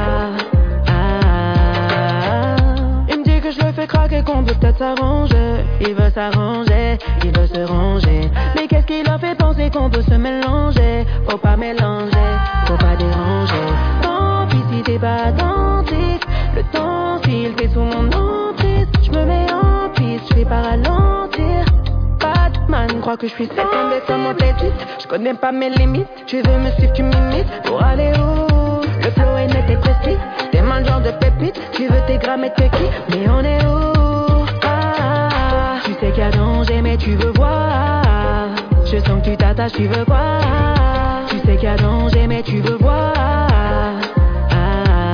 Je le fais craquer qu'on peut peut-être s'arranger. Il veut s'arranger, il veut se ranger. Mais qu'est-ce qui leur fait penser qu'on peut se mélanger? Faut pas mélanger, faut pas déranger. Tant pis si t'es pas attentif. Le temps s'il fait sous mon emprise. Je me mets en piste, je fais pas ralentir. Batman crois que je suis sans tomber comment t'es dite. Je connais pas mes limites, tu veux me suivre, tu m'imites. Pour aller où? Le flow est net et précis. T'es mal genre de pépite, tu veux tes grammes et te qui. Mais on est où? Ah, tu sais qu'il y a danger mais tu veux voir. Je sens que tu t'attaches, tu veux voir. Tu sais qu'il y a danger mais tu veux voir. Ah,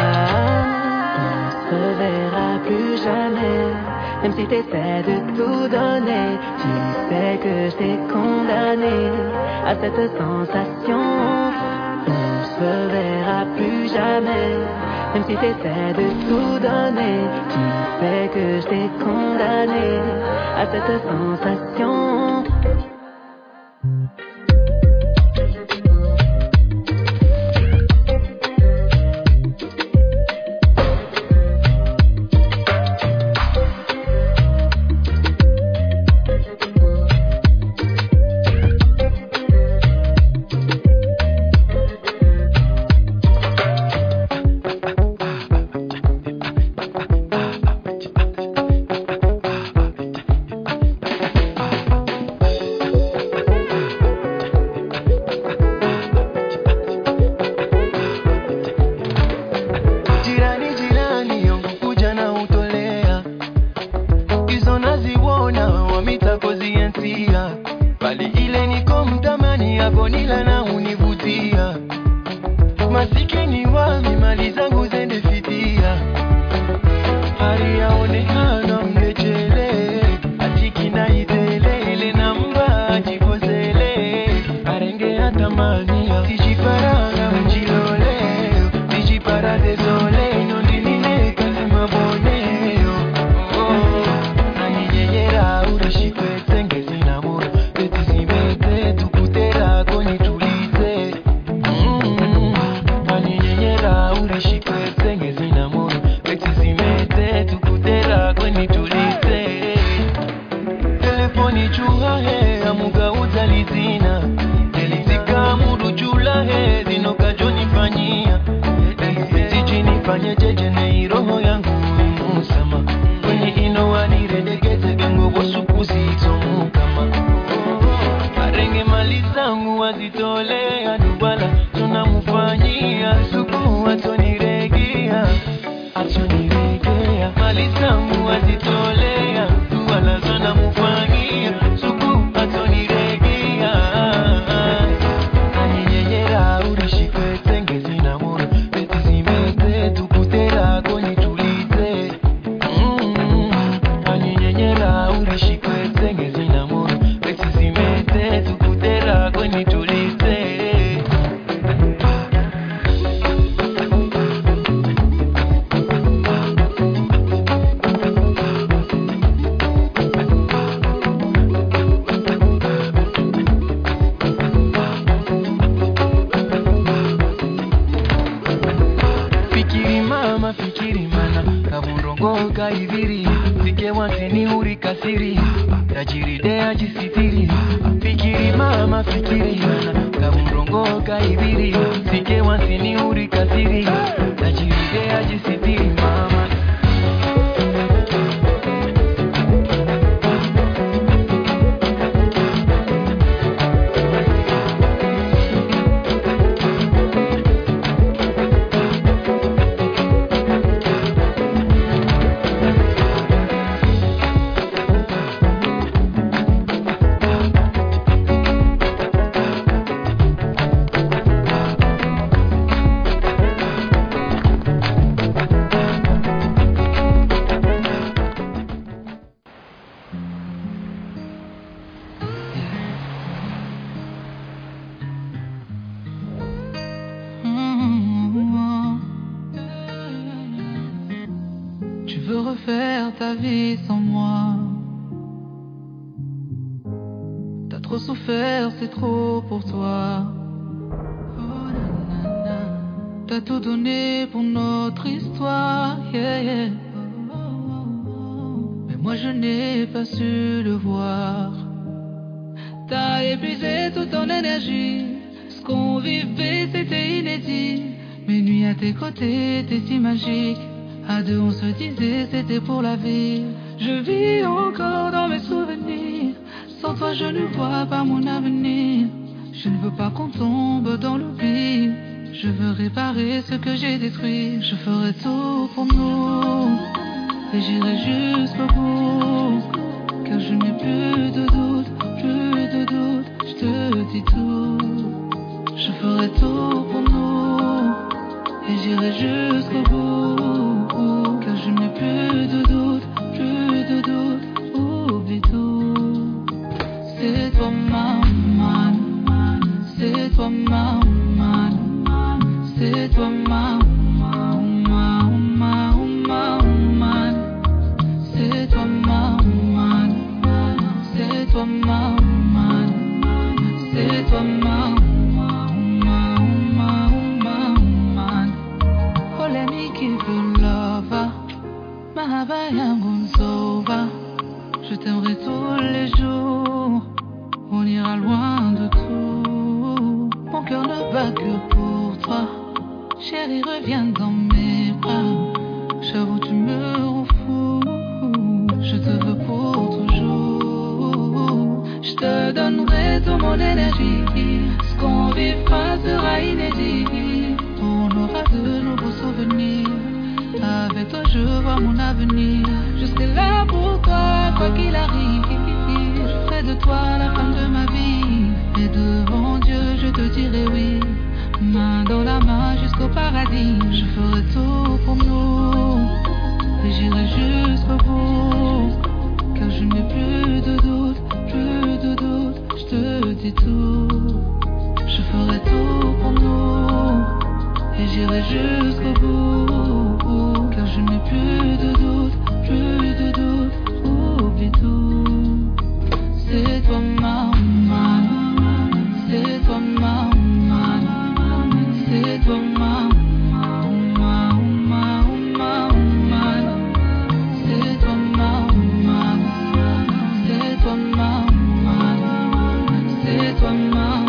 on se verra plus jamais. Même si t'essaies de tout donner, tu sais que je t'ai condamné à cette sensation. On se verra plus jamais. Même si t'essaies de tout donner, tu sais que je t'ai condamné à cette sensation. masikini wa mimali zangu zendefitia hari yaonekana mgechele atiki na itele ile namba ajikosele arenge atamania sijiparanga mjilole sijipara desole nondinine kasema boneo oh aninyenyera urishikwe tenge zinamura beti simete tukutera koni tulize mm aninyenyera urishikwe tenge zinamura beti simete tukutera koni tulize telefoni chunga he amuga utalizina delizika mudu chula he zinoka joni fanyia sijinifanye jeje na iroho yangu musama kwenye ino waniredegeze gengo bosukusi itomukama arenge mali zangu wazitole adubala tunamufanyia suku atoniregia atoniregea mali zangu wazitole adubala tunamufanyia suku atoniregea aninyenyera urishikwe tenge zinamura beti zimete tukutera koni tulize mm aninyenyera urishikwe tenge zinamura beti zimete tukutera koni tulize. Fikiri mama fikiri mana kaburongo kaibiri sike watini uri kasiri tajiride ajisitiri fikiri mama fikiri mana kaburongo kaibiri sike watini uri kasiri tajiride ajisitiri mama. Tu veux refaire ta vie sans moi. T'as trop souffert, c'est trop pour toi. Oh, nanana. T'as tout donné pour notre histoire, yeah, yeah. Mais moi je n'ai pas su le voir. T'as épuisé toute ton énergie. Ce qu'on vivait c'était inédit. Mes nuits à tes côtés étaient si magiques. À deux on se disait c'était pour la vie. Je vis encore dans mes souvenirs. Sans toi je ne vois pas mon avenir. Je ne veux pas qu'on tombe dans l'oubli. Je veux réparer ce que j'ai détruit. Je ferai tout pour nous. Et j'irai jusqu'au bout. Car je n'ai plus de doute, plus de doute. Je te dis tout. Je ferai tout pour nous. Et j'irai jusqu'au bout. Car je n'ai plus de doute, plus de doute. Oublie tout. C'est toi ma man. C'est toi ma man. C'est toi ma man. Ma, ma, man. C'est toi ma man. C'est toi ma man. C'est toi ma man. Oh let me give you love. Mahaba yangu nzova. Je t'aimerai tous les jours. On ira loin de tout. Mon cœur ne bat que pour toi. Chérie, reviens dans mes bras. J'avoue, tu me rends fou. Je te veux pour toujours. Je te donnerai toute mon énergie. Ce qu'on vivra sera inédit. On aura de nouveaux souvenirs. Avec toi, je vois mon avenir. Je serai là pour toi, quoi qu'il arrive. Je ferai de toi la femme de ma vie. Et devant Dieu, je te dirai oui. Ma dans la main jusqu'au paradis. Je ferai tout pour nous et j'irai jusqu'au bout, car je n'ai plus de doute, plus de doute, je te dis tout. Je ferai tout pour nous et j'irai jusqu'au bout, car je n'ai plus de doute, plus de doute, oublie tout. C'est toi ma man, c'est toi ma man, c'est toi ma man, ma ma man, c'est toi ma man, c'est toi ma man, c'est toi ma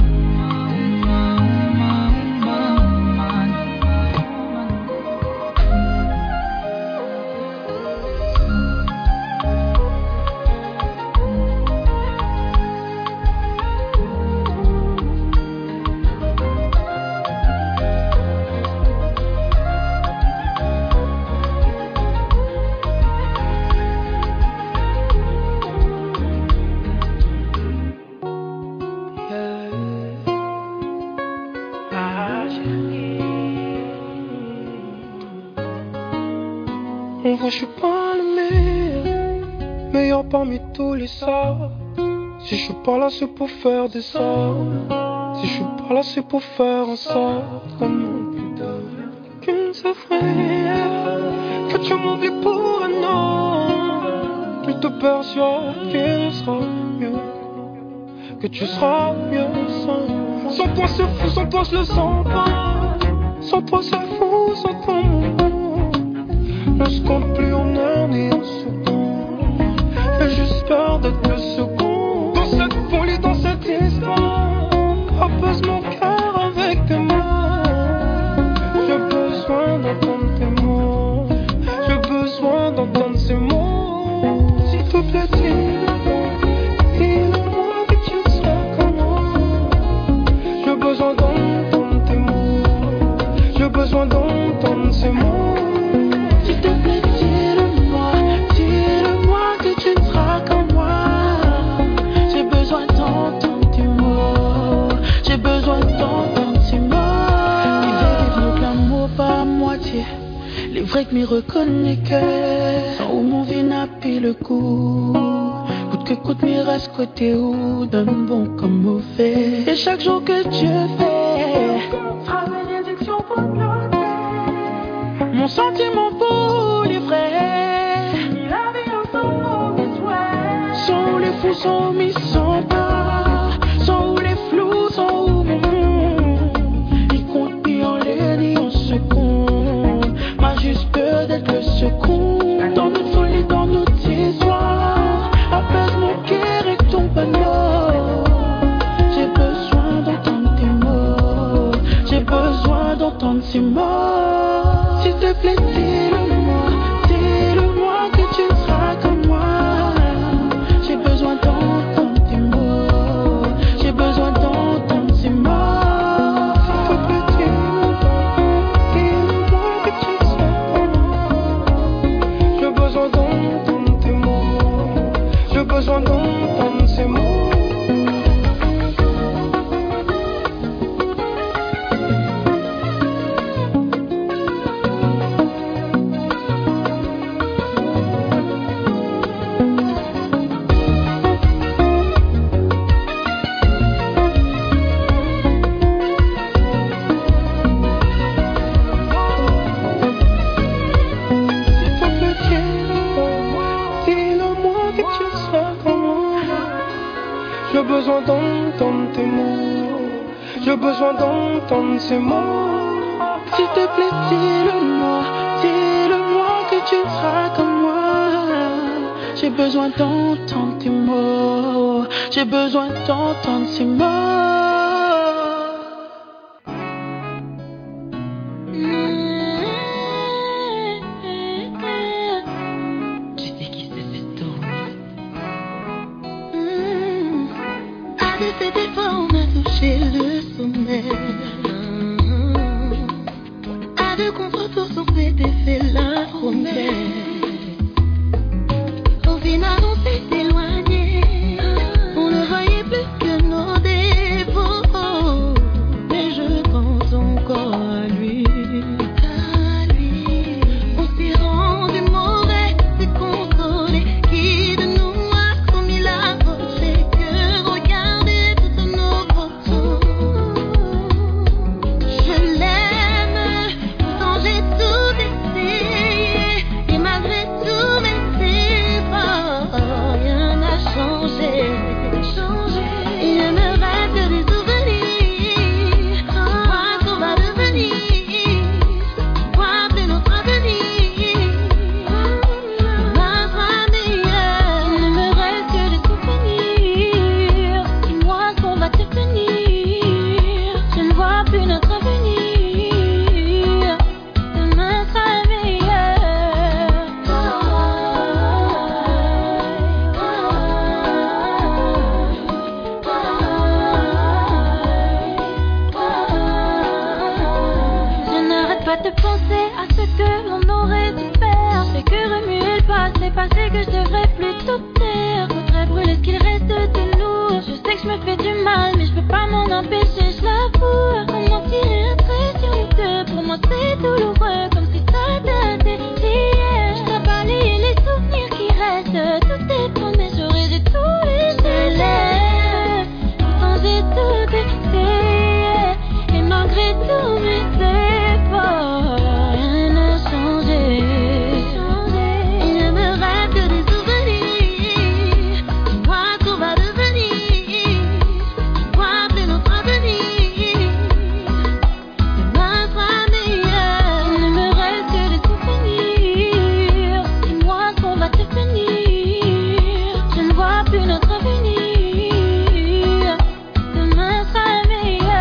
En vrai, je suis pas le meilleur, meilleur parmi tous les sorts. Si je suis pas là, c'est pour faire des sorts. Si je suis pas là, c'est pour faire en sorte qu'on n'ait plus de qu'une seule frère. Que tu m'oublies pour un an, je te persuade qu'il sera mieux, que tu seras mieux sans. Sans toi c'est fou, sans toi je le sens pas. Sans toi c'est fou, sans ton monde. On se compte plus en heure ni en secondes. J'ai juste peur de deux secondes. Dans cette folie, dans cette histoire, apaise mon cœur avec tes mains. J'ai besoin d'entendre tes mots. J'ai besoin d'entendre ces mots. S'il te plaît, dis-le-moi, dis-le-moi que tu seras comme moi. J'ai besoin d'entendre tes mots. J'ai besoin d'entendre ces mots. Les vrais que m'y reconnaît que sans où mon vie n'a plus le coup. Coûte que coûte m'y reste côté où d'un bon comme mauvais. Et chaque jour que Dieu fait sera une réduction pour mon sentiment pour les vrais. Ni la vie ensemble mes souhaits. Sans où les fous sont mis sans pas. Sans où les flous sont où mon monde. Ils comptent ni en l'air ni en seconde. M'a juste peur d'être le second. Dans notre folie, dans notre histoire, apaise mon cœur avec ton bonheur. J'ai besoin d'entendre tes mots. J'ai besoin d'entendre ces mots. S'il te plaît, dis-le-moi, dis-le-moi que tu seras comme moi. J'ai besoin d'entendre tes mots. J'ai besoin d'entendre ces mots. S'il te plaît, dis-le-moi, dis-le-moi que tu seras comme moi. J'ai besoin d'entendre tes mots. J'ai besoin d'entendre ces mots. J'ai besoin d'entendre tes mots. J'ai besoin d'entendre ces mots. S'il te plaît, dis-le-moi, dis-le-moi que tu seras comme moi. J'ai besoin d'entendre tes mots. J'ai besoin d'entendre ces mots. Des fois on a touché le sommet. À deux contre tours on s'était fait la promesse. Au final on s'est éloigné. On ne voyait plus que nos défauts. pas te penser à ce que l'on aurait dû faire. Fais que remuer le passé, passé que je devrais plutôt taire. Faudrait brûler ce qu'il reste de nous. Je sais que je me fais du mal, mais je peux pas m'en empêcher, je l'avoue. Comment tirer un trait sur nous deux? Pour moi c'est douloureux, comme si ça datait d'hier. Je dois balayer les souvenirs qui restent. Tout est promesses, j'aurais dû tout laisser. Pourtant j'ai tout essayé, et malgré tous mes efforts, rien n'a changé. Il ne me reste que des souvenirs. Dis-moi qu'on va devenir. Dis-moi plus notre avenir. Demain sera meilleur. Il ne me reste que des souvenirs. Dis-moi qu'on va devenir. Je ne vois plus notre avenir. Demain sera meilleur.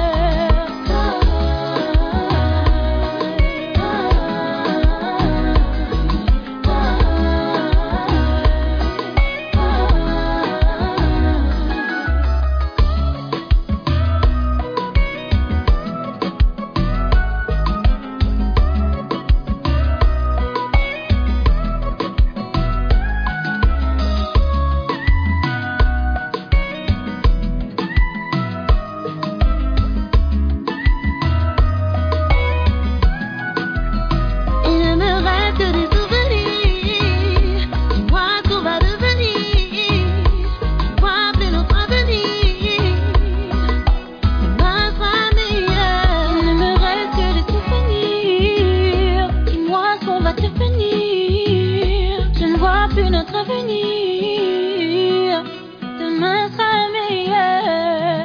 Il ne me reste que des souvenirs. Dis-moi qu'on va devenir. Dis-moi plus notre avenir. Demain sera meilleur. Il ne me reste que des souvenirs. Dis-moi qu'on va devenir. Je ne vois plus notre avenir. Demain sera meilleur.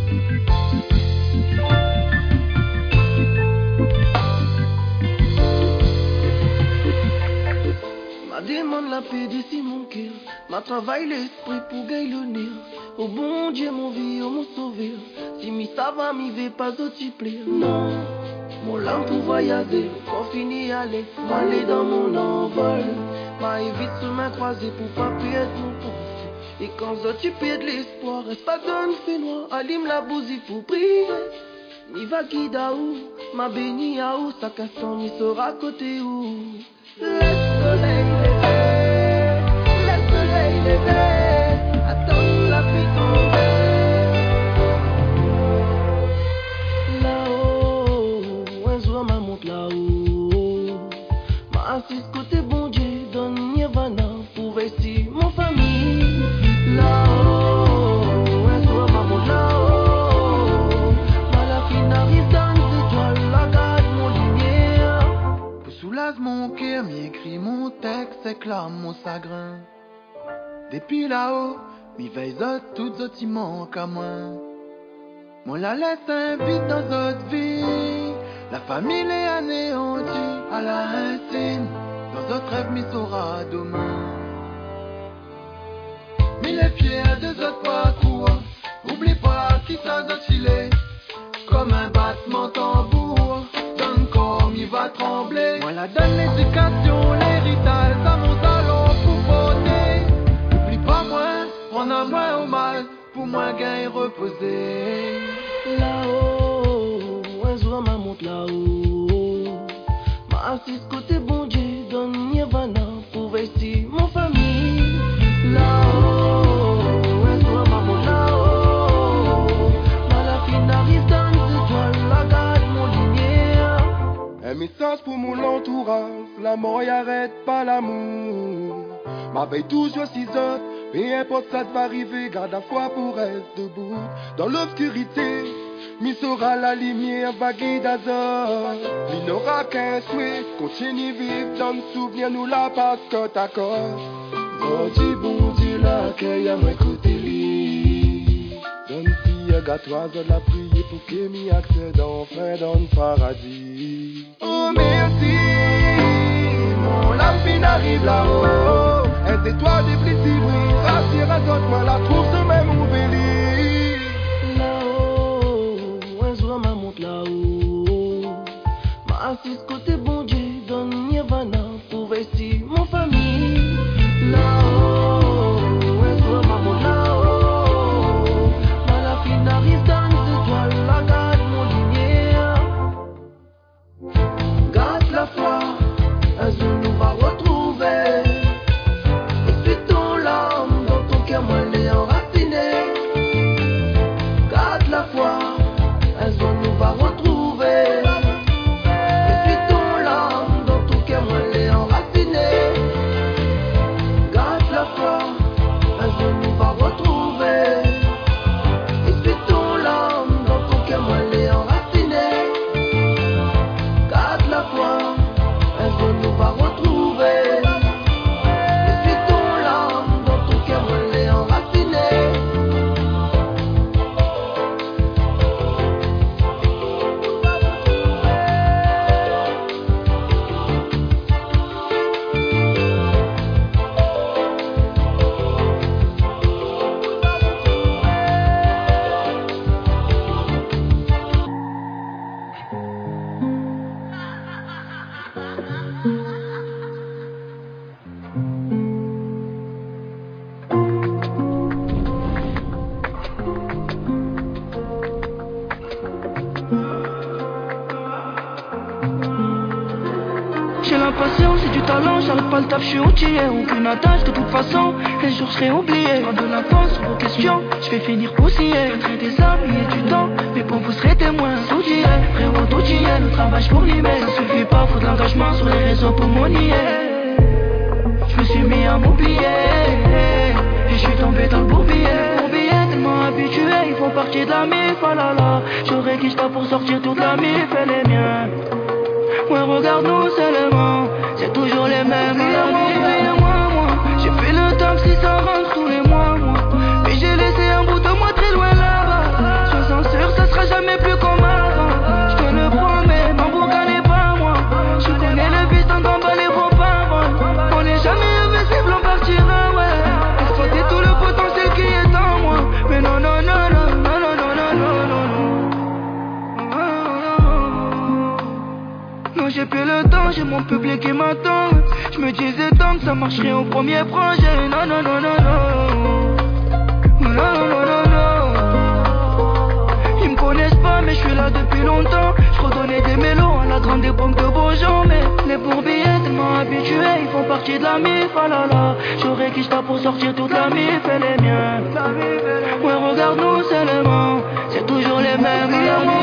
Ma demande la paix d'ici mon cœur. Ma travail l'esprit pour gagner le nez. Au bon Dieu mon vie, oh mon sauveur. Si mi ça va, mi vais pas au plaire. Non, mon l'âme pour voyager. Quand fini aller, m'aller dans mon envol. M'a évite sur ma croisée pour pas perdre mon temps. Et quand ça tu perds de l'espoir, reste pas donne fait noir. Allume la bougie pour prier. Mi va guider à où, ma béni à où, sa casson mi sera côté où. Laisse le soleil lever, laisse le soleil lever, attends la pluie tomber. Là-haut, un jour ma monte là-haut, m'a assise côté bon Dieu, donne Nirvana pour vestir mon famille. Là-haut, un jour ma monte là-haut, ma la fine arrive dans les étoiles, la garde mon lumière. Soulage mon cœur, m'y écrit mon texte, éclame mon chagrin. Depuis là-haut, m'y veille autres, toutes autres, il manque à moi. Mon la laisse invite dans notre vie. La famille est anéantie à la intime. Dans autres rêves, m'y saura demain. M'y les fiers de autres parcours. Oublie pas qui ça doit filer. Comme un battement tambour. Donne comme il va trembler. Moi la donne l'éducation, l'héritage à mon salon pour voter. N'oublie pas moi, prends à moi au mal, pour moi gain et reposer. Là-haut, un jour ma monte là-haut, m'a assise côté bon Dieu, donne Nirvana pour vestir mon famille. Là-haut, un jour ma monte là-haut, ma la fine arrive dans les étoiles, la garde mon lumière. Un message pour mon entourage, la mort y arrête pas l'amour. Ma veille toujours six autres, peu importe ça va arriver, garde la foi pour rester debout. Dans l'obscurité, mi sera la lumière vague d'azur. Il n'aura qu'un souhait, continue vivre dans le souvenir, nous la passe côte à côte. Bon Dieu, bon Dieu, l'accueil à mon côté lit. Donne fille, gâte-toi de la prière pour que mi accède enfin dans le paradis. Oh merci, mon lampe arrive là-haut. Un étoile des plis si brille, rassure à d'autres, moi la trouve ce même oubli. Là-haut, un jour ma monte là-haut, m'a assise côté bon Dieu, donne Nirvana pour vestir mon famille. Là-haut, un jour ma monte là-haut, ma la fine arrive dans les étoiles, la garde mon lumière. J'ai l'impatience, j'ai du talent, j'arrête pas le taf, je suis outillé. Aucune attache de toute façon, un jour je serai oublié. Pas de l'avance sur vos questions, je vais finir poussillé. Je des amis et du temps, mais pour vous serez témoins. Outillé, frérot d'outillé, le travail pour l'email. Ça suffit pas, faut de l'engagement sur les réseaux pour mon nier. Je me suis mis à m'oublier, et je suis tombé dans le bourbier. Bourbier tellement habitué, ils font partie de la mif, ah là là. J'aurais qui j't'ai pour sortir toute la mif et les miens. Ouais, regarde-nous seulement, c'est toujours les mêmes. Moi, moi, j'ai fait le taxi, ça rentre tous les mois, moi. Mais j'ai laissé un bout de moi très loin là-bas. Sois sûr, ça sera jamais plus comme avant. Je te le promets, mon boucan n'est pas moi. Je connais le vice d'en d'emballer vos parents. On n'est jamais invincible, on partira, ouais. Exploiter tout le potentiel qui est en moi. Mais non, non, non, non, non, non, non, non, non, non. Non, j'ai plus le temps, j'ai mon public qui m'attend. Je me disais tant que ça marcherait au premier projet. Non, non, non, non, non. Non, non, non, non, non. Ils me connaissent pas, mais je suis là depuis longtemps. Je redonnais des mélos à la grande époque de beaux gens. Mais les bourbiers tellement habitués, ils font partie de la mif, ah là là. J'aurais qui j't'ai pour sortir toute la mif et les miens. Ouais, regarde-nous seulement, c'est toujours les mêmes.